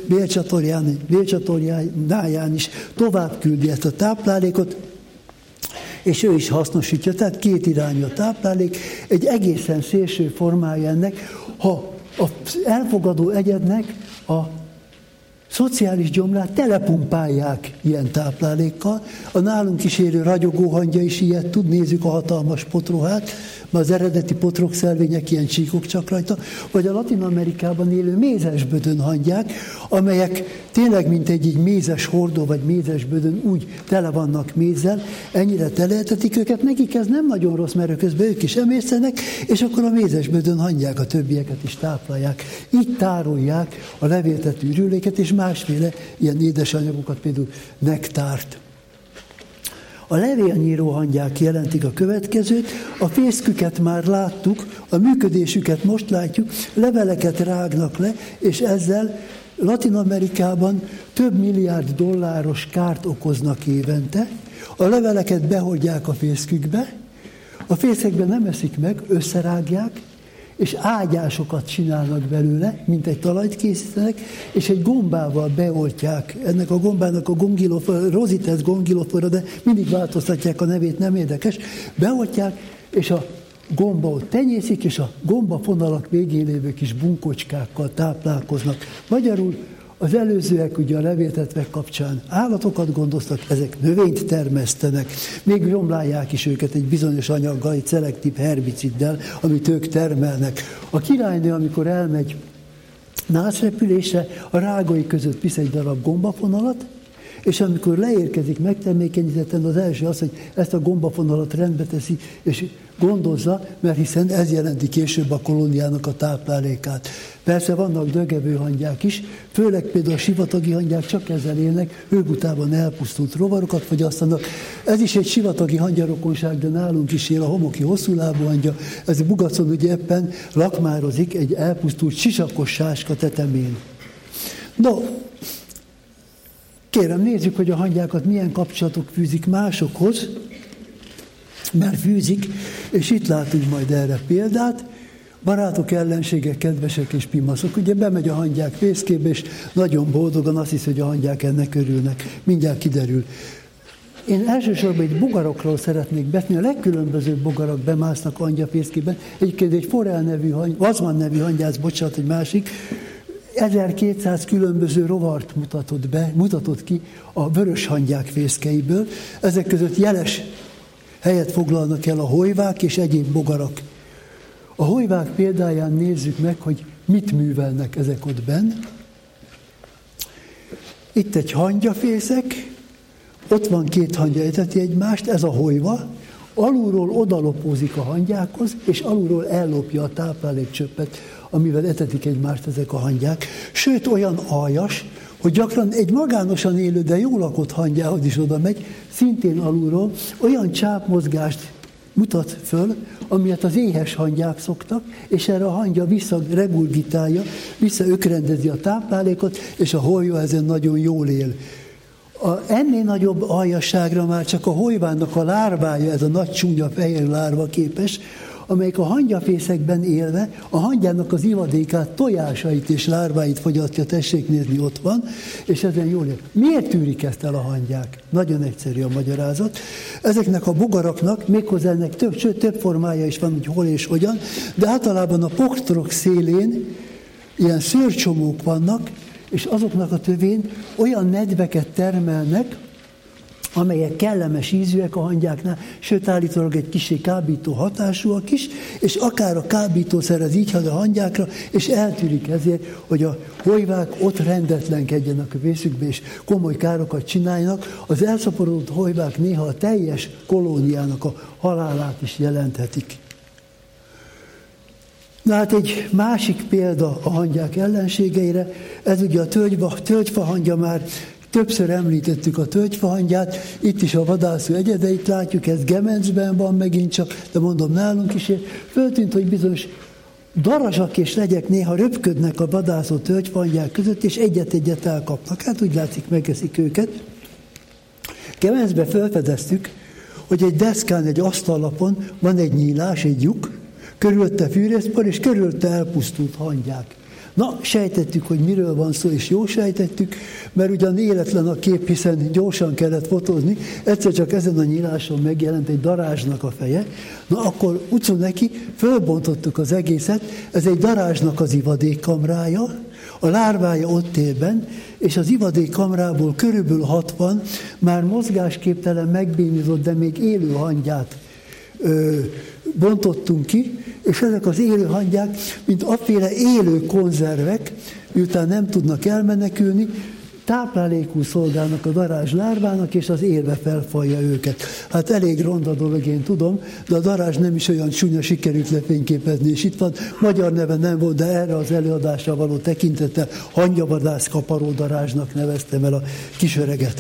bélcsatornáján is tovább küldi ezt a táplálékot, és ő is hasznosítja, tehát két irányú a táplálék, egy egészen szélső formája ennek, ha az elfogadó egyednek a szociális gyomrát telepumpálják ilyen táplálékkal. A nálunk is élő ragyogóhangya is ilyet tud, nézzük a hatalmas potrohát, mert az eredeti potrokszelvények ilyen csíkok csak rajta, vagy a Latin-Amerikában élő mézesbödön hangyák, amelyek tényleg mint egy mézes hordó, vagy mézesbödön úgy tele vannak mézzel, ennyire telehetetik őket, nekik ez nem nagyon rossz, mert közben ők is emésztenek, és akkor a mézesbödön hangyák a többieket is táplálják. Így tárolják a levéltető ürüléket, és másféle ilyen édesanyagokat, például nektárt. A levélnyíró hangyák jelentik a következőt, a fészküket már láttuk, a működésüket most látjuk, leveleket rágnak le, és ezzel Latin-Amerikában több milliárd dolláros kárt okoznak évente. A leveleket behordják a fészkükbe, a fészekben nem eszik meg, összerágják, és ágyásokat csinálnak belőle, mint egy talajt készítenek, és egy gombával beoltják. Ennek a gombának a Rosites gongilofora, de mindig változtatják a nevét, nem érdekes. Beoltják, és a gomba ott tenyészik, és a gombafonalak végén lévő kis bunkocskákkal táplálkoznak. Magyarul az előzőek ugye a levéltetvek kapcsán állatokat gondoztak, ezek növényt termesztenek, még zsomlálják is őket egy bizonyos anyaggal, egy szelektív herbiciddel, amit ők termelnek. A királynő, amikor elmegy nászrepülésre, a rágai között visz egy darab gombafonalat, és amikor leérkezik megtermékenyítetten, az első az, hogy ezt a gombafonalat rendbe teszi, és gondozza, mert hiszen ez jelenti később a kolóniának a táplálékát. Persze vannak dögevő hangyák is, főleg például a sivatagi hangyák csak ezzel élnek, ők utában elpusztult rovarokat fogyasztanak. Ez is egy sivatagi hangyarokonság, de nálunk is él a homoki hosszúlábú hangya. Ez Bugacon ugye éppen lakmározik egy elpusztult sisakos sáska tetemén. No, kérem, nézzük, hogy a hangyákat milyen kapcsolatok fűzik másokhoz, mert fűzik, és itt látunk majd erre példát. Barátok, ellenségek, kedvesek és pimaszok. Ugye bemegy a hangyák fészkébe, és nagyon boldogan azt hiszi, hogy a hangyák ennek örülnek. Mindjárt kiderül. Én elsősorban egy bogarokról szeretnék beszélni. A legkülönbözőbb bogarak bemásznak a hangyafészkében. Egyébként egy Forel nevű Vazman nevű hangyász, bocsánat, egy másik, 1200 különböző rovart mutatott ki a vörös hangyák fészkeiből. Ezek között jeles helyet foglalnak el a hojvák és egyéb bogarak. A hojvák példáján nézzük meg, hogy mit művelnek ezek ott benn. Itt egy hangyafészek, ott van két hangya eteti egymást, ez a hojva, alulról odalopózik a hangyákhoz, és alulról ellopja a táplálékcsöppet, amivel etetik egymást ezek a hangyák. Sőt, olyan aljas, hogy gyakran egy magánosan élő, de jól lakott hangyához is oda megy, szintén alulról olyan csápmozgást mutat föl, amilyet az éhes hangyák szoktak, és erre a hangya visszaregurgitálja, visszaökrendezi a táplálékot, és a hojva ezen nagyon jól él. Ennél nagyobb aljasságra már csak a hojvának a lárvája, ez a nagy csúnya fehér lárva képes, amelyik a hangyafészekben élve a hangyának az ivadékát, tojásait és lárváit fogyasztja, tessék nézni, ott van, és ezen jól él. Miért tűrik ezt el a hangyák? Nagyon egyszerű a magyarázat. Ezeknek a bogaraknak, méghozzá ennek több formája is van, hogy hol és hogyan, de általában a poktrok szélén ilyen szőrcsomók vannak, és azoknak a tövén olyan nedveket termelnek, amelyek kellemes ízűek a hangyáknál, sőt állítólag egy kissé kábító hatásúak is, és akár a kábítószer az így had a hangyákra, és eltűrik ezért, hogy a hojvák ott rendetlenkedjenek a fészükbe, és komoly károkat csináljanak. Az elszaporodott hojvák néha a teljes kolóniának a halálát is jelenthetik. Na hát egy másik példa a hangyák ellenségeire, ez ugye a tölgyfa hangya, már többször említettük a tölgyfahangyát, itt is a vadászó egyedeit látjuk, ez Gemencben van megint csak, de mondom nálunk is, föltűnt, hogy bizonyos darazsak és legyek néha röpködnek a vadászó tölgyfahangyák között, és egyet-egyet elkapnak. Hát úgy látszik, megeszik őket. Gemencben felfedeztük, hogy egy deszkán, egy asztallapon van egy nyílás, egy lyuk, körülötte fűrészpor, és körülötte elpusztult hangyák. Na, sejtettük, hogy miről van szó, és jó sejtettük, mert ugyan életlen a kép, hiszen gyorsan kellett fotózni, egyszer csak ezen a nyíláson megjelent egy darázsnak a feje. Na, akkor utcó neki, fölbontottuk az egészet, ez egy darázsnak az ivadékkamrája, a lárvája ott él benn, és az ivadékkamrából körülbelül 60 már mozgásképtelen, megbénított, de még élő hangyát bontottunk ki, és ezek az élő hangyák, mint afféle élő konzervek, miután nem tudnak elmenekülni, táplálékul szolgálnak a darázs lárvának, és az élve felfalja őket. Hát elég ronda dolog, én tudom, de a darázs nem is olyan csúnya, sikerült lefényképezni, és itt van, magyar neve nem volt, de erre az előadásra való tekintettel hangyavadász kaparó darázsnak neveztem el a kisöreget.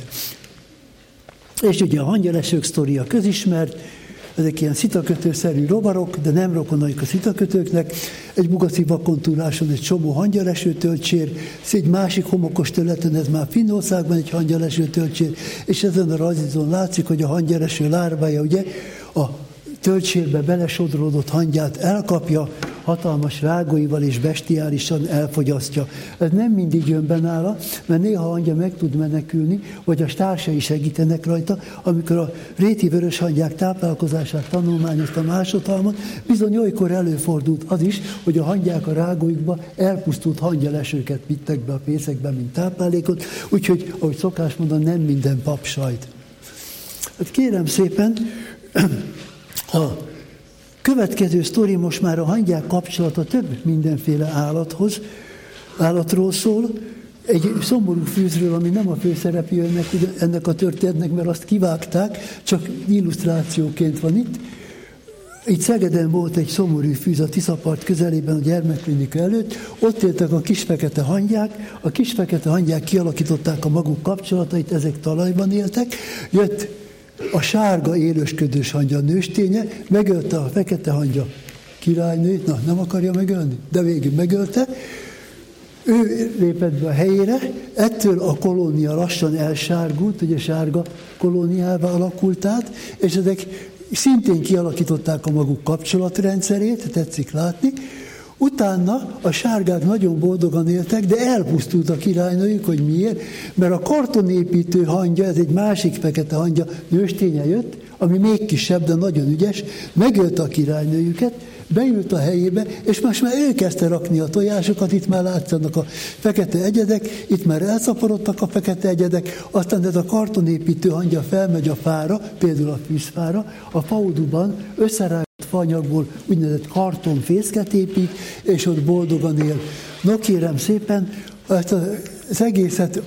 És ugye a hangyalesők sztoria közismert, ezek ilyen szitakötőszerű rovarok, de nem rokonaik a szitakötőknek. Egy bugaci vakontúráson egy csomó hangyaleső töltsér, egy másik homokos területen, ez már Finnországban egy hangyaleső töltsér, és ezen a rajzon látszik, hogy a hangyaleső lárvája ugye a töltsérbe belesodródott hangyát elkapja, hatalmas rágóival és bestiálisan elfogyasztja. Ez nem mindig jön be nála, mert néha a hangya meg tud menekülni, vagy a társai segítenek rajta. Amikor a réti vöröshangyák táplálkozását tanulmányozta másodhalmon, bizony olykor előfordult az is, hogy a hangyák a rágóikba elpusztult hangyalesőket vittek be a pénzekbe, mint táplálékot, úgyhogy, ahogy szokás mondani, nem minden pap sajt. Hát kérem szépen, a következő sztori most már a hangyák kapcsolata több mindenféle állatról szól. Egy szomorú fűzről, ami nem a főszereplő ennek a történetnek, mert azt kivágták, csak illusztrációként van itt. Itt Szegeden volt egy szomorú fűz a Tiszapart közelében, a gyermekklinika előtt, ott éltek a kisfekete hangyák, a kisfekete hangyák kialakították a maguk kapcsolatait, ezek talajban éltek, jött a sárga élősködős hangya nősténye, megölte a fekete hangya királynőt, na nem akarja megölni, de végül megölte, ő lépett be a helyére, ettől a kolónia lassan elsárgult, ugye sárga kolóniává alakult át, és ezek szintén kialakították a maguk kapcsolatrendszerét, tetszik látni. Utána a sárgák nagyon boldogan éltek, de elpusztult a királynőjük, hogy miért? Mert a kartonépítő hangya, ez egy másik fekete hangya, nősténye jött, ami még kisebb, de nagyon ügyes, megölte a királynőjüket, beült a helyébe, és most már ő kezdte rakni a tojásokat, itt már látszanak a fekete egyedek, itt már elszaporodtak a fekete egyedek, aztán ez a kartonépítő hangya felmegy a fára, például a fűzfára, a fauduban összerágott faanyagból úgynevezett kartonfészket épít, és ott boldogan él. No kérem szépen, ezt az egészet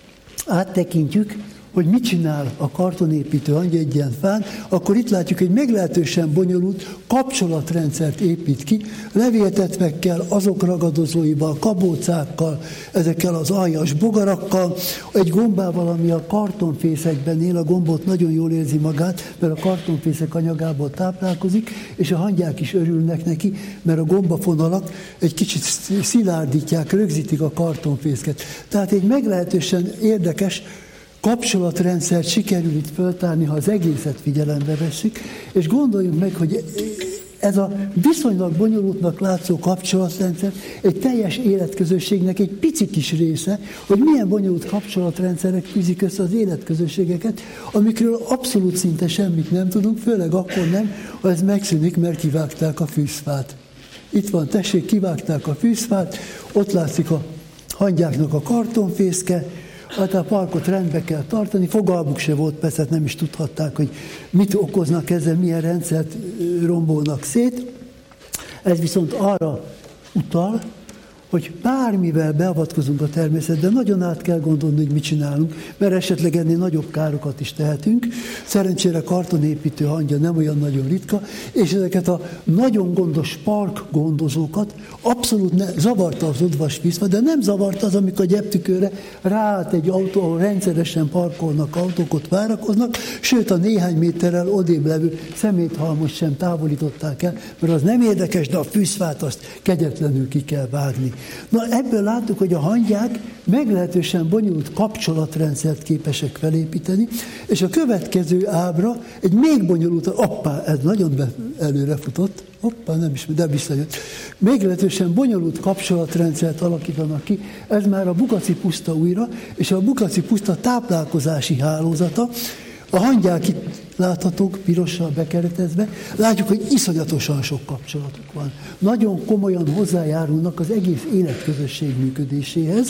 áttekintjük, hogy mit csinál a kartonépítő hangya egy ilyen fán, akkor itt látjuk, hogy meglehetősen bonyolult kapcsolatrendszert épít ki, levéltetvekkel, azok ragadozóival, kabócákkal, ezekkel az aljas bogarakkal, egy gombával, ami a kartonfészekben él, a gombot nagyon jól érzi magát, mert a kartonfészek anyagából táplálkozik, és a hangyák is örülnek neki, mert a gombafonalak egy kicsit szilárdítják, rögzítik a kartonfészket. Tehát egy meglehetősen érdekes kapcsolatrendszert sikerül itt föltárni, ha az egészet figyelembe vesszük, és gondoljunk meg, hogy ez a viszonylag bonyolultnak látszó kapcsolatrendszer egy teljes életközösségnek egy pici kis része, hogy milyen bonyolult kapcsolatrendszerek fűzik össze az életközösségeket, amikről abszolút szinte semmit nem tudunk, főleg akkor nem, ha ez megszűnik, mert kivágták a fűzfát. Itt van, tessék, kivágták a fűzfát, ott látszik a hangyáknak a kartonfészke, hát a parkot rendbe kell tartani, fogalmuk se volt, persze nem is tudhatták, hogy mit okoznak ezzel, milyen rendszert rombolnak szét. Ez viszont arra utal, hogy bármivel beavatkozunk a természetbe, nagyon át kell gondolni, hogy mit csinálunk, mert esetleg ennél nagyobb károkat is tehetünk. Szerencsére kartonépítő hangya nem olyan nagyon ritka, és ezeket a nagyon gondos parkgondozókat abszolút zavarta az odvasvízva, de nem zavarta az, amikor a gyeptükőre ráállt egy autó, ahol rendszeresen parkolnak autók, ott várakoznak, sőt a néhány méterrel odébb levő szeméthalmot sem távolították el, mert az nem érdekes, de a fűzfát azt kegyetlenül ki kell vágni. Na ebből láttuk, hogy a hangyák meglehetősen bonyolult kapcsolatrendszert képesek felépíteni, és a következő ábra egy még bonyolult, ez nagyon előrefutott, nem visszajött. Meglehetősen bonyolult kapcsolatrendszert alakítanak ki, ez már a Bukaci puszta újra, és a Bukaci puszta táplálkozási hálózata. A hangyák itt láthatók, pirossal bekeretezve, látjuk, hogy iszonyatosan sok kapcsolatuk van. Nagyon komolyan hozzájárulnak az egész életközösség működéséhez,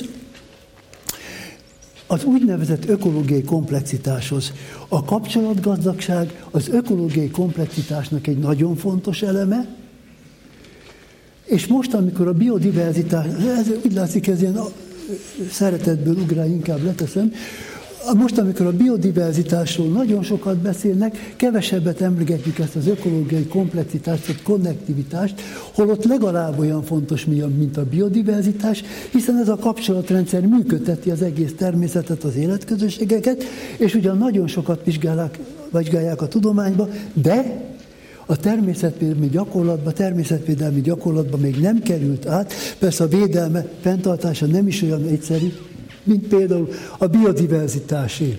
az úgynevezett ökológiai komplexitáshoz. A kapcsolatgazdagság az ökológiai komplexitásnak egy nagyon fontos eleme, és most, amikor a biodiverzitás, ez úgy látszik, ez ilyen szeretetből ugrál, inkább leteszem, most, amikor a biodiverzitásról nagyon sokat beszélnek, kevesebbet emlegetjük ezt az ökológiai komplexitást, vagy konnektivitást, holott legalább olyan fontos, mint a biodiverzitás, hiszen ez a kapcsolatrendszer működteti az egész természetet, az életközösségeket, és ugyan nagyon sokat vizsgálják a tudományba, de a természetvédelmi gyakorlatba még nem került át, persze a védelme, fenntartása nem is olyan egyszerű, mint például a biodiverzitásé.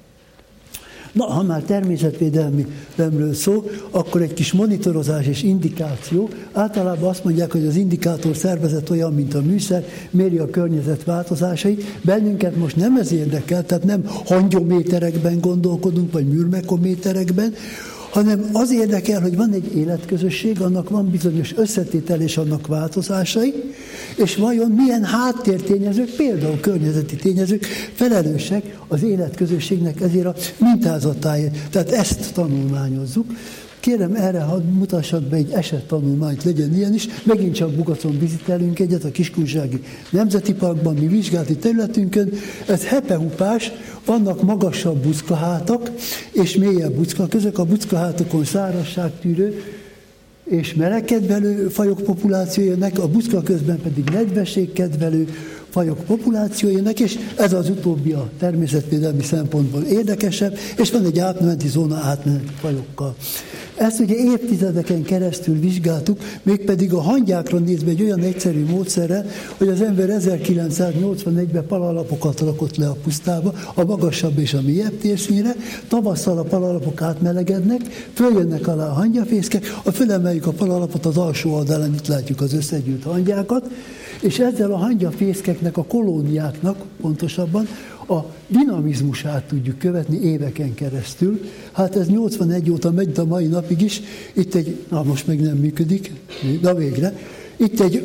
Na, ha már természetvédelemről szó, akkor egy kis monitorozás és indikáció. Általában azt mondják, hogy az indikátor szervezet olyan, mint a műszer, méri a környezet változásait. Bennünket most nem ez érdekel, tehát nem hangyométerekben gondolkodunk, vagy műrmekométerekben, hanem az érdekel, hogy van egy életközösség, annak van bizonyos összetétel és annak változásai, és vajon milyen háttértényezők, például környezeti tényezők felelősek az életközösségnek ezért a mintázatáért. Tehát ezt tanulmányozzuk. Kérem, erre hadd mutassak be egy esettanulmányt, legyen ilyen is. Megint csak Bugacon vizitelünk egyet, a Kiskunsági Nemzeti Parkban, mi vizsgálati területünkön. Ez hepehupás, vannak magasabb buckahátak és mélyebb buckaközök. A buckahátokon szárazságtűrő és melegkedvelő fajok populációja jönnek, a buckaközben pedig nedvességkedvelő fajok populációja jönnek, és ez az utóbbi a természetvédelmi szempontból érdekesebb, és van egy átmeneti zóna átmeneti fajokkal. Ezt ugye évtizedeken keresztül vizsgáltuk, mégpedig a hangyákra nézve egy olyan egyszerű módszerrel, hogy az ember 1981-ben palalapokat rakott le a pusztába, a magasabb és a mélyebb térszínre, tavasszal a palalapok átmelegednek, följönnek alá a hangyafészkek, fölemeljük a palalapot, az alsó oldalán itt látjuk az összegyűlt hangyákat, és ezzel a hangyafészkeknek, a kolóniáknak pontosabban a dinamizmusát tudjuk követni éveken keresztül. Hát ez 81 óta megy a mai napig is. Itt egy, most meg nem működik, de végre. Itt egy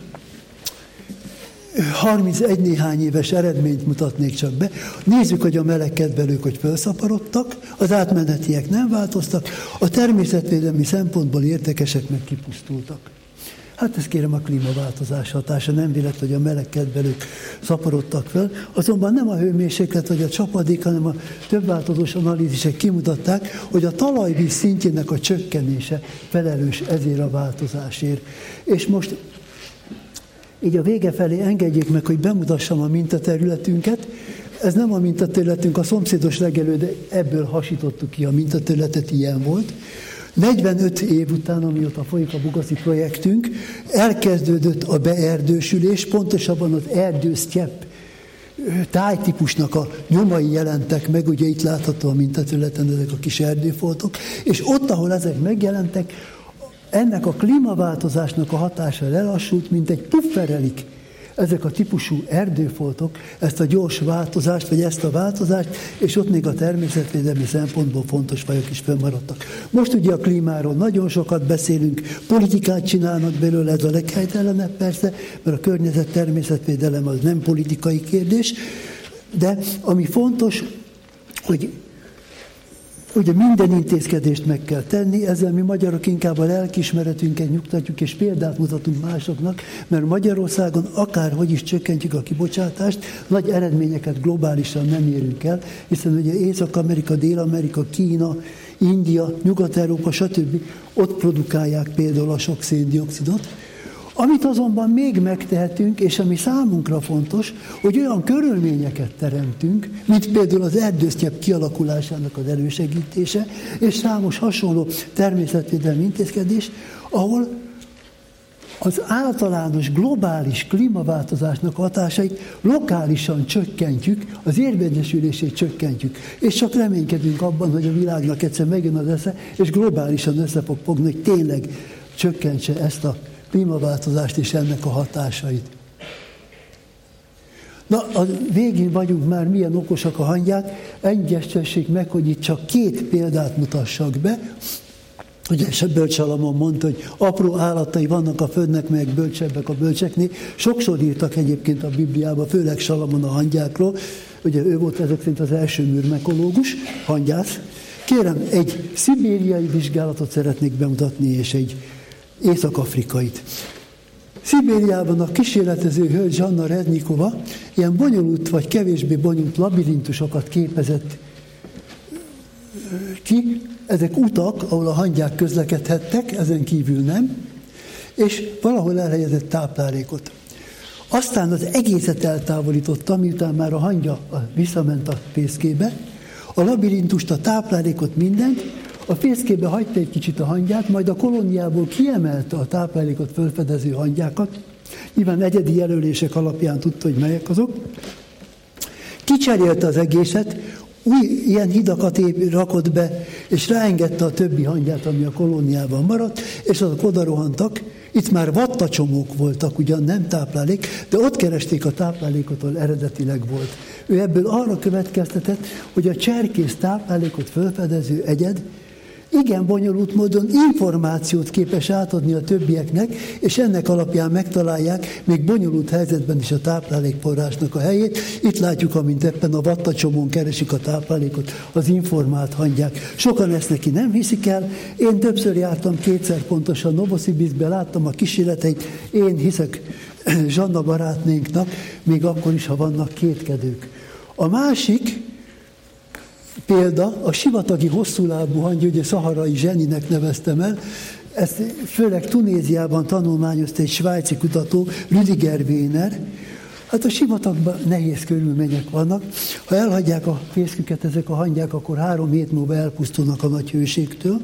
31 néhány éves eredményt mutatnék csak be. Nézzük, hogy a melegkedvelők, hogy felszaporodtak, az átmenetiek nem változtak, a természetvédelmi szempontból értékesek meg kipusztultak. Hát ezt kérem a klímaváltozás hatása, nem véletlen, hogy a melegkedvelők szaporodtak fel. Azonban nem a hőmérséklet vagy a csapadék, hanem a többváltozós analízisek kimutatták, hogy a talajvíz szintjének a csökkenése felelős ezért a változásért. És most így a vége felé engedjék meg, hogy bemutassam a mintaterületünket. Ez nem a mintaterületünk, a szomszédos legelő, de ebből hasítottuk ki a mintaterületet, ilyen volt. 45 év után, amióta folyik a Bugaci projektünk, elkezdődött a beerdősülés, pontosabban az erdősztyepp tájtípusnak a nyomai jelentek meg, ugye itt látható a mintaterületen ezek a kis erdőfoltok, és ott, ahol ezek megjelentek, ennek a klímaváltozásnak a hatása lelassult, mint egy pufferelik. Ezek a típusú erdőfoltok ezt a gyors változást, vagy ezt a változást, és ott még a természetvédelmi szempontból fontos fajok is fennmaradtak. Most ugye a klímáról nagyon sokat beszélünk, politikát csinálnak belőle, ez a leghelytelenebb persze, mert a környezet természetvédelem az nem politikai kérdés, de ami fontos, hogy ugye minden intézkedést meg kell tenni, ezzel mi magyarok inkább a lelkiismeretünket nyugtatjuk, és példát mutatunk másoknak, mert Magyarországon akárhogy is csökkentjük a kibocsátást, nagy eredményeket globálisan nem érünk el, hiszen ugye Észak-Amerika, Dél-Amerika, Kína, India, Nyugat-Európa, stb. Ott produkálják például a sok széndioxidot. Amit azonban még megtehetünk, és ami számunkra fontos, hogy olyan körülményeket teremtünk, mint például az erdősztyepp kialakulásának az elősegítése, és számos hasonló természetvédelmi intézkedés, ahol az általános globális klímaváltozásnak hatásait lokálisan csökkentjük, az érvényesülését csökkentjük, és csak reménykedünk abban, hogy a világnak egyszer megjön az esze, és globálisan össze fog fogni, hogy tényleg csökkentse ezt a klímaváltozást és ennek a hatásait. Na, a végén vagyunk már, milyen okosak a hangyák, engedjessék meg, hogy itt csak 2 példát mutassak be. Ugye Bölcs Salamon mondta, hogy apró állatai vannak a földnek, melyek bölcsebbek a bölcseknél. Sokszor írtak egyébként a Bibliában, főleg Salamon a hangyákról. Ugye ő volt ezek szerint az első mürmekológus, hangyász. Kérem, egy szibériai vizsgálatot szeretnék bemutatni, és egy észak-afrikait. Szibériában a kísérletező hölgy Zsanna Rednikova ilyen bonyolult vagy kevésbé bonyolult labirintusokat képezett ki. Ezek utak, ahol a hangyák közlekedhettek, ezen kívül nem, és valahol elhelyezett táplálékot. Aztán az egészet eltávolította, miután már a hangya visszament a fészkébe, a labirintust, a táplálékot, mindent, a fészkébe hagyta egy kicsit a hangyát, majd a kolóniából kiemelte a táplálékot felfedező hangyákat, nyilván egyedi jelölések alapján tudta, hogy melyek azok, kicserélte az egészet, új ilyen hidakat rakott be, és ráengedte a többi hangyát, ami a kolóniában maradt, és azok oda rohantak. Itt már vattacsomók voltak, ugyan nem táplálék, de ott keresték a táplálékot, ahol eredetileg volt. Ő ebből arra következtetett, hogy a cserkész táplálékot felfedező egyed igen bonyolult módon információt képes átadni a többieknek, és ennek alapján megtalálják még bonyolult helyzetben is a táplálékforrásnak a helyét. Itt látjuk, amint ebben a vattacsomón keresik a táplálékot az informált hangyák. Sokan ezt neki nem hiszik el. Én többször jártam, 2-szer pontosan Novosibirszkben, láttam a kísérleteit. Én hiszek Zsanna barátnénknak, még akkor is, ha vannak kétkedők. A másik példa, a sivatagi hosszúlábú hangya, ugye szaharai zseninek neveztem el, ezt főleg Tunéziában tanulmányozta egy svájci kutató, Rüdiger Wehner. Hát a sivatagban nehéz körülmények vannak. Ha elhagyják a fészküket ezek a hangyák, akkor 3 hét múlva elpusztulnak a nagy hőségtől.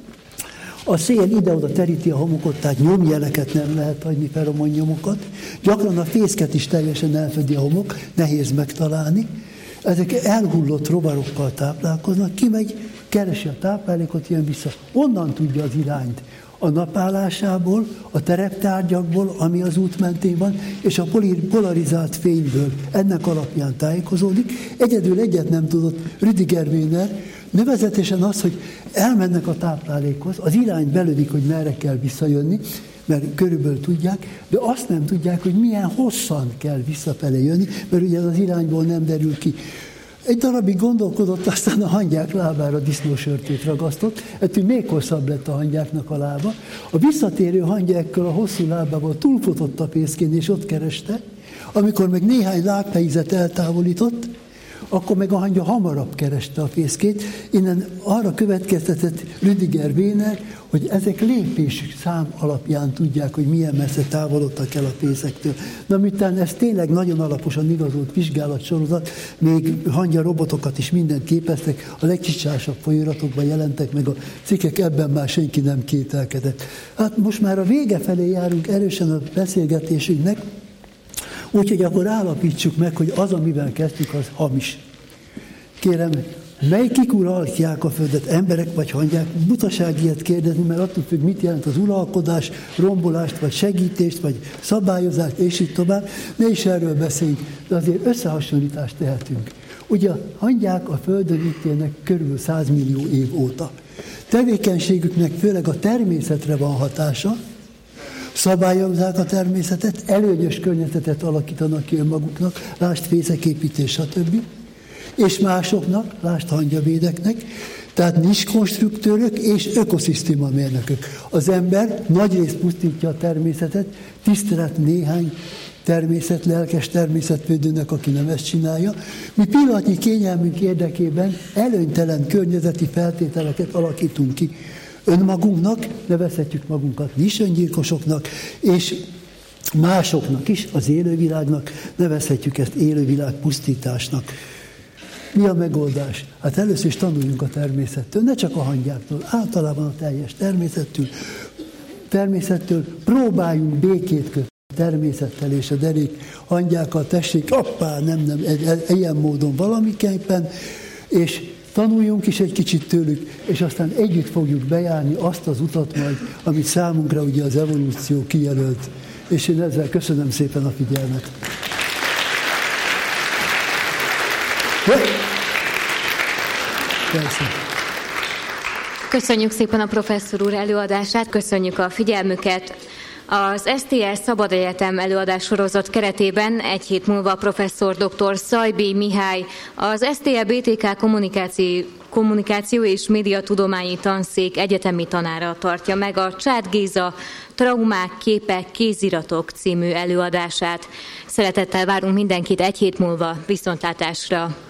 A szél ide-oda teríti a homokot, tehát nyomjeleket nem lehet hagyni, feromonnyomokat. Gyakran a fészket is teljesen elfedi a homok, nehéz megtalálni. Ezek elhullott rovarokkal táplálkoznak, kimegy, keresi a táplálékot, jön vissza. Onnan tudja az irányt. A napállásából, a tereptárgyakból, ami az út mentén van, és a polarizált fényből. Ennek alapján tájékozódik. Egyedül egyet nem tudott Rüdiger Wehner, nevezetesen az, hogy elmennek a táplálékhoz, az irányt belődik, hogy merre kell visszajönni, mert körülbelül tudják, de azt nem tudják, hogy milyen hosszan kell visszafelé jönni, mert ugye az irányból nem derül ki. Egy darabig gondolkodott, aztán a hangyák lábára disznósörtét ragasztott, ettől még hosszabb lett a hangyáknak a lába. A visszatérő hangyákkal a hosszú lábával túlfutott a fészkén, és ott kereste, amikor meg néhány lábhelyzet eltávolított, akkor meg a hangya hamarabb kereste a fészkét. Innen arra következtetett Rüdiger Wehner, hogy ezek lépésszám alapján tudják, hogy milyen messze távolodtak el a fészektől. Na, miután ez tényleg nagyon alaposan igazolt vizsgálatsorozat, még hangya robotokat is mindent képeztek, a legcsicsásabb folyóiratokban jelentek meg a cikkek, ebben már senki nem kételkedett. Hát most már a vége felé járunk erősen a beszélgetésünknek, úgyhogy akkor állapítsuk meg, hogy az, amivel kezdtük, az hamis. Kérem, melyik uralják a földet, emberek vagy hangyák? Butaság ilyet kérdezni, mert attól függ, mit jelent az uralkodás, rombolást, vagy segítést, vagy szabályozást, és így tovább. Ne is erről beszéljünk, de azért összehasonlítást tehetünk. Ugye a hangyák a földön itt élnek körülbelül 100 millió év óta. Tevékenységüknek főleg a természetre van hatása, szabályozzák a természetet, előnyös környezetet alakítanak ki önmaguknak, lásd fészeképítés, stb. És másoknak, lásd hangyavédeknek, tehát niskonstruktőrök és ökoszisztémamérnökök. Az ember nagyrészt pusztítja a természetet, tisztelet néhány lelkes természetvédőnek, aki nem ezt csinálja. Mi pillanatnyi kényelmünk érdekében előnytelen környezeti feltételeket alakítunk ki önmagunknak, nevezhetjük magunkat nisöngyilkosoknak, és másoknak is, az élővilágnak, nevezhetjük ezt élővilág pusztításnak. Mi a megoldás? Hát először is tanuljunk a természettől, ne csak a hangyáktól, általában a teljes természettől. természettől, próbáljunk békét kötni a természettel és a derék hangyákkal, tessék, ilyen módon valamiképpen, és tanuljunk is egy kicsit tőlük, és aztán együtt fogjuk bejárni azt az utat majd, amit számunkra ugye az evolúció kijelölt. És én ezzel köszönöm szépen a figyelmet. Persze. Köszönjük szépen a professzor úr előadását, köszönjük a figyelmüket. Az STL Szabad Egyetem előadássorozat keretében egy hét múlva professzor dr. Szajbi Mihály, az STL BTK kommunikáció és médiatudományi tanszék egyetemi tanára tartja meg a Csád Géza Traumák, képek, kéziratok című előadását. Szeretettel várunk mindenkit egy hét múlva, viszontlátásra!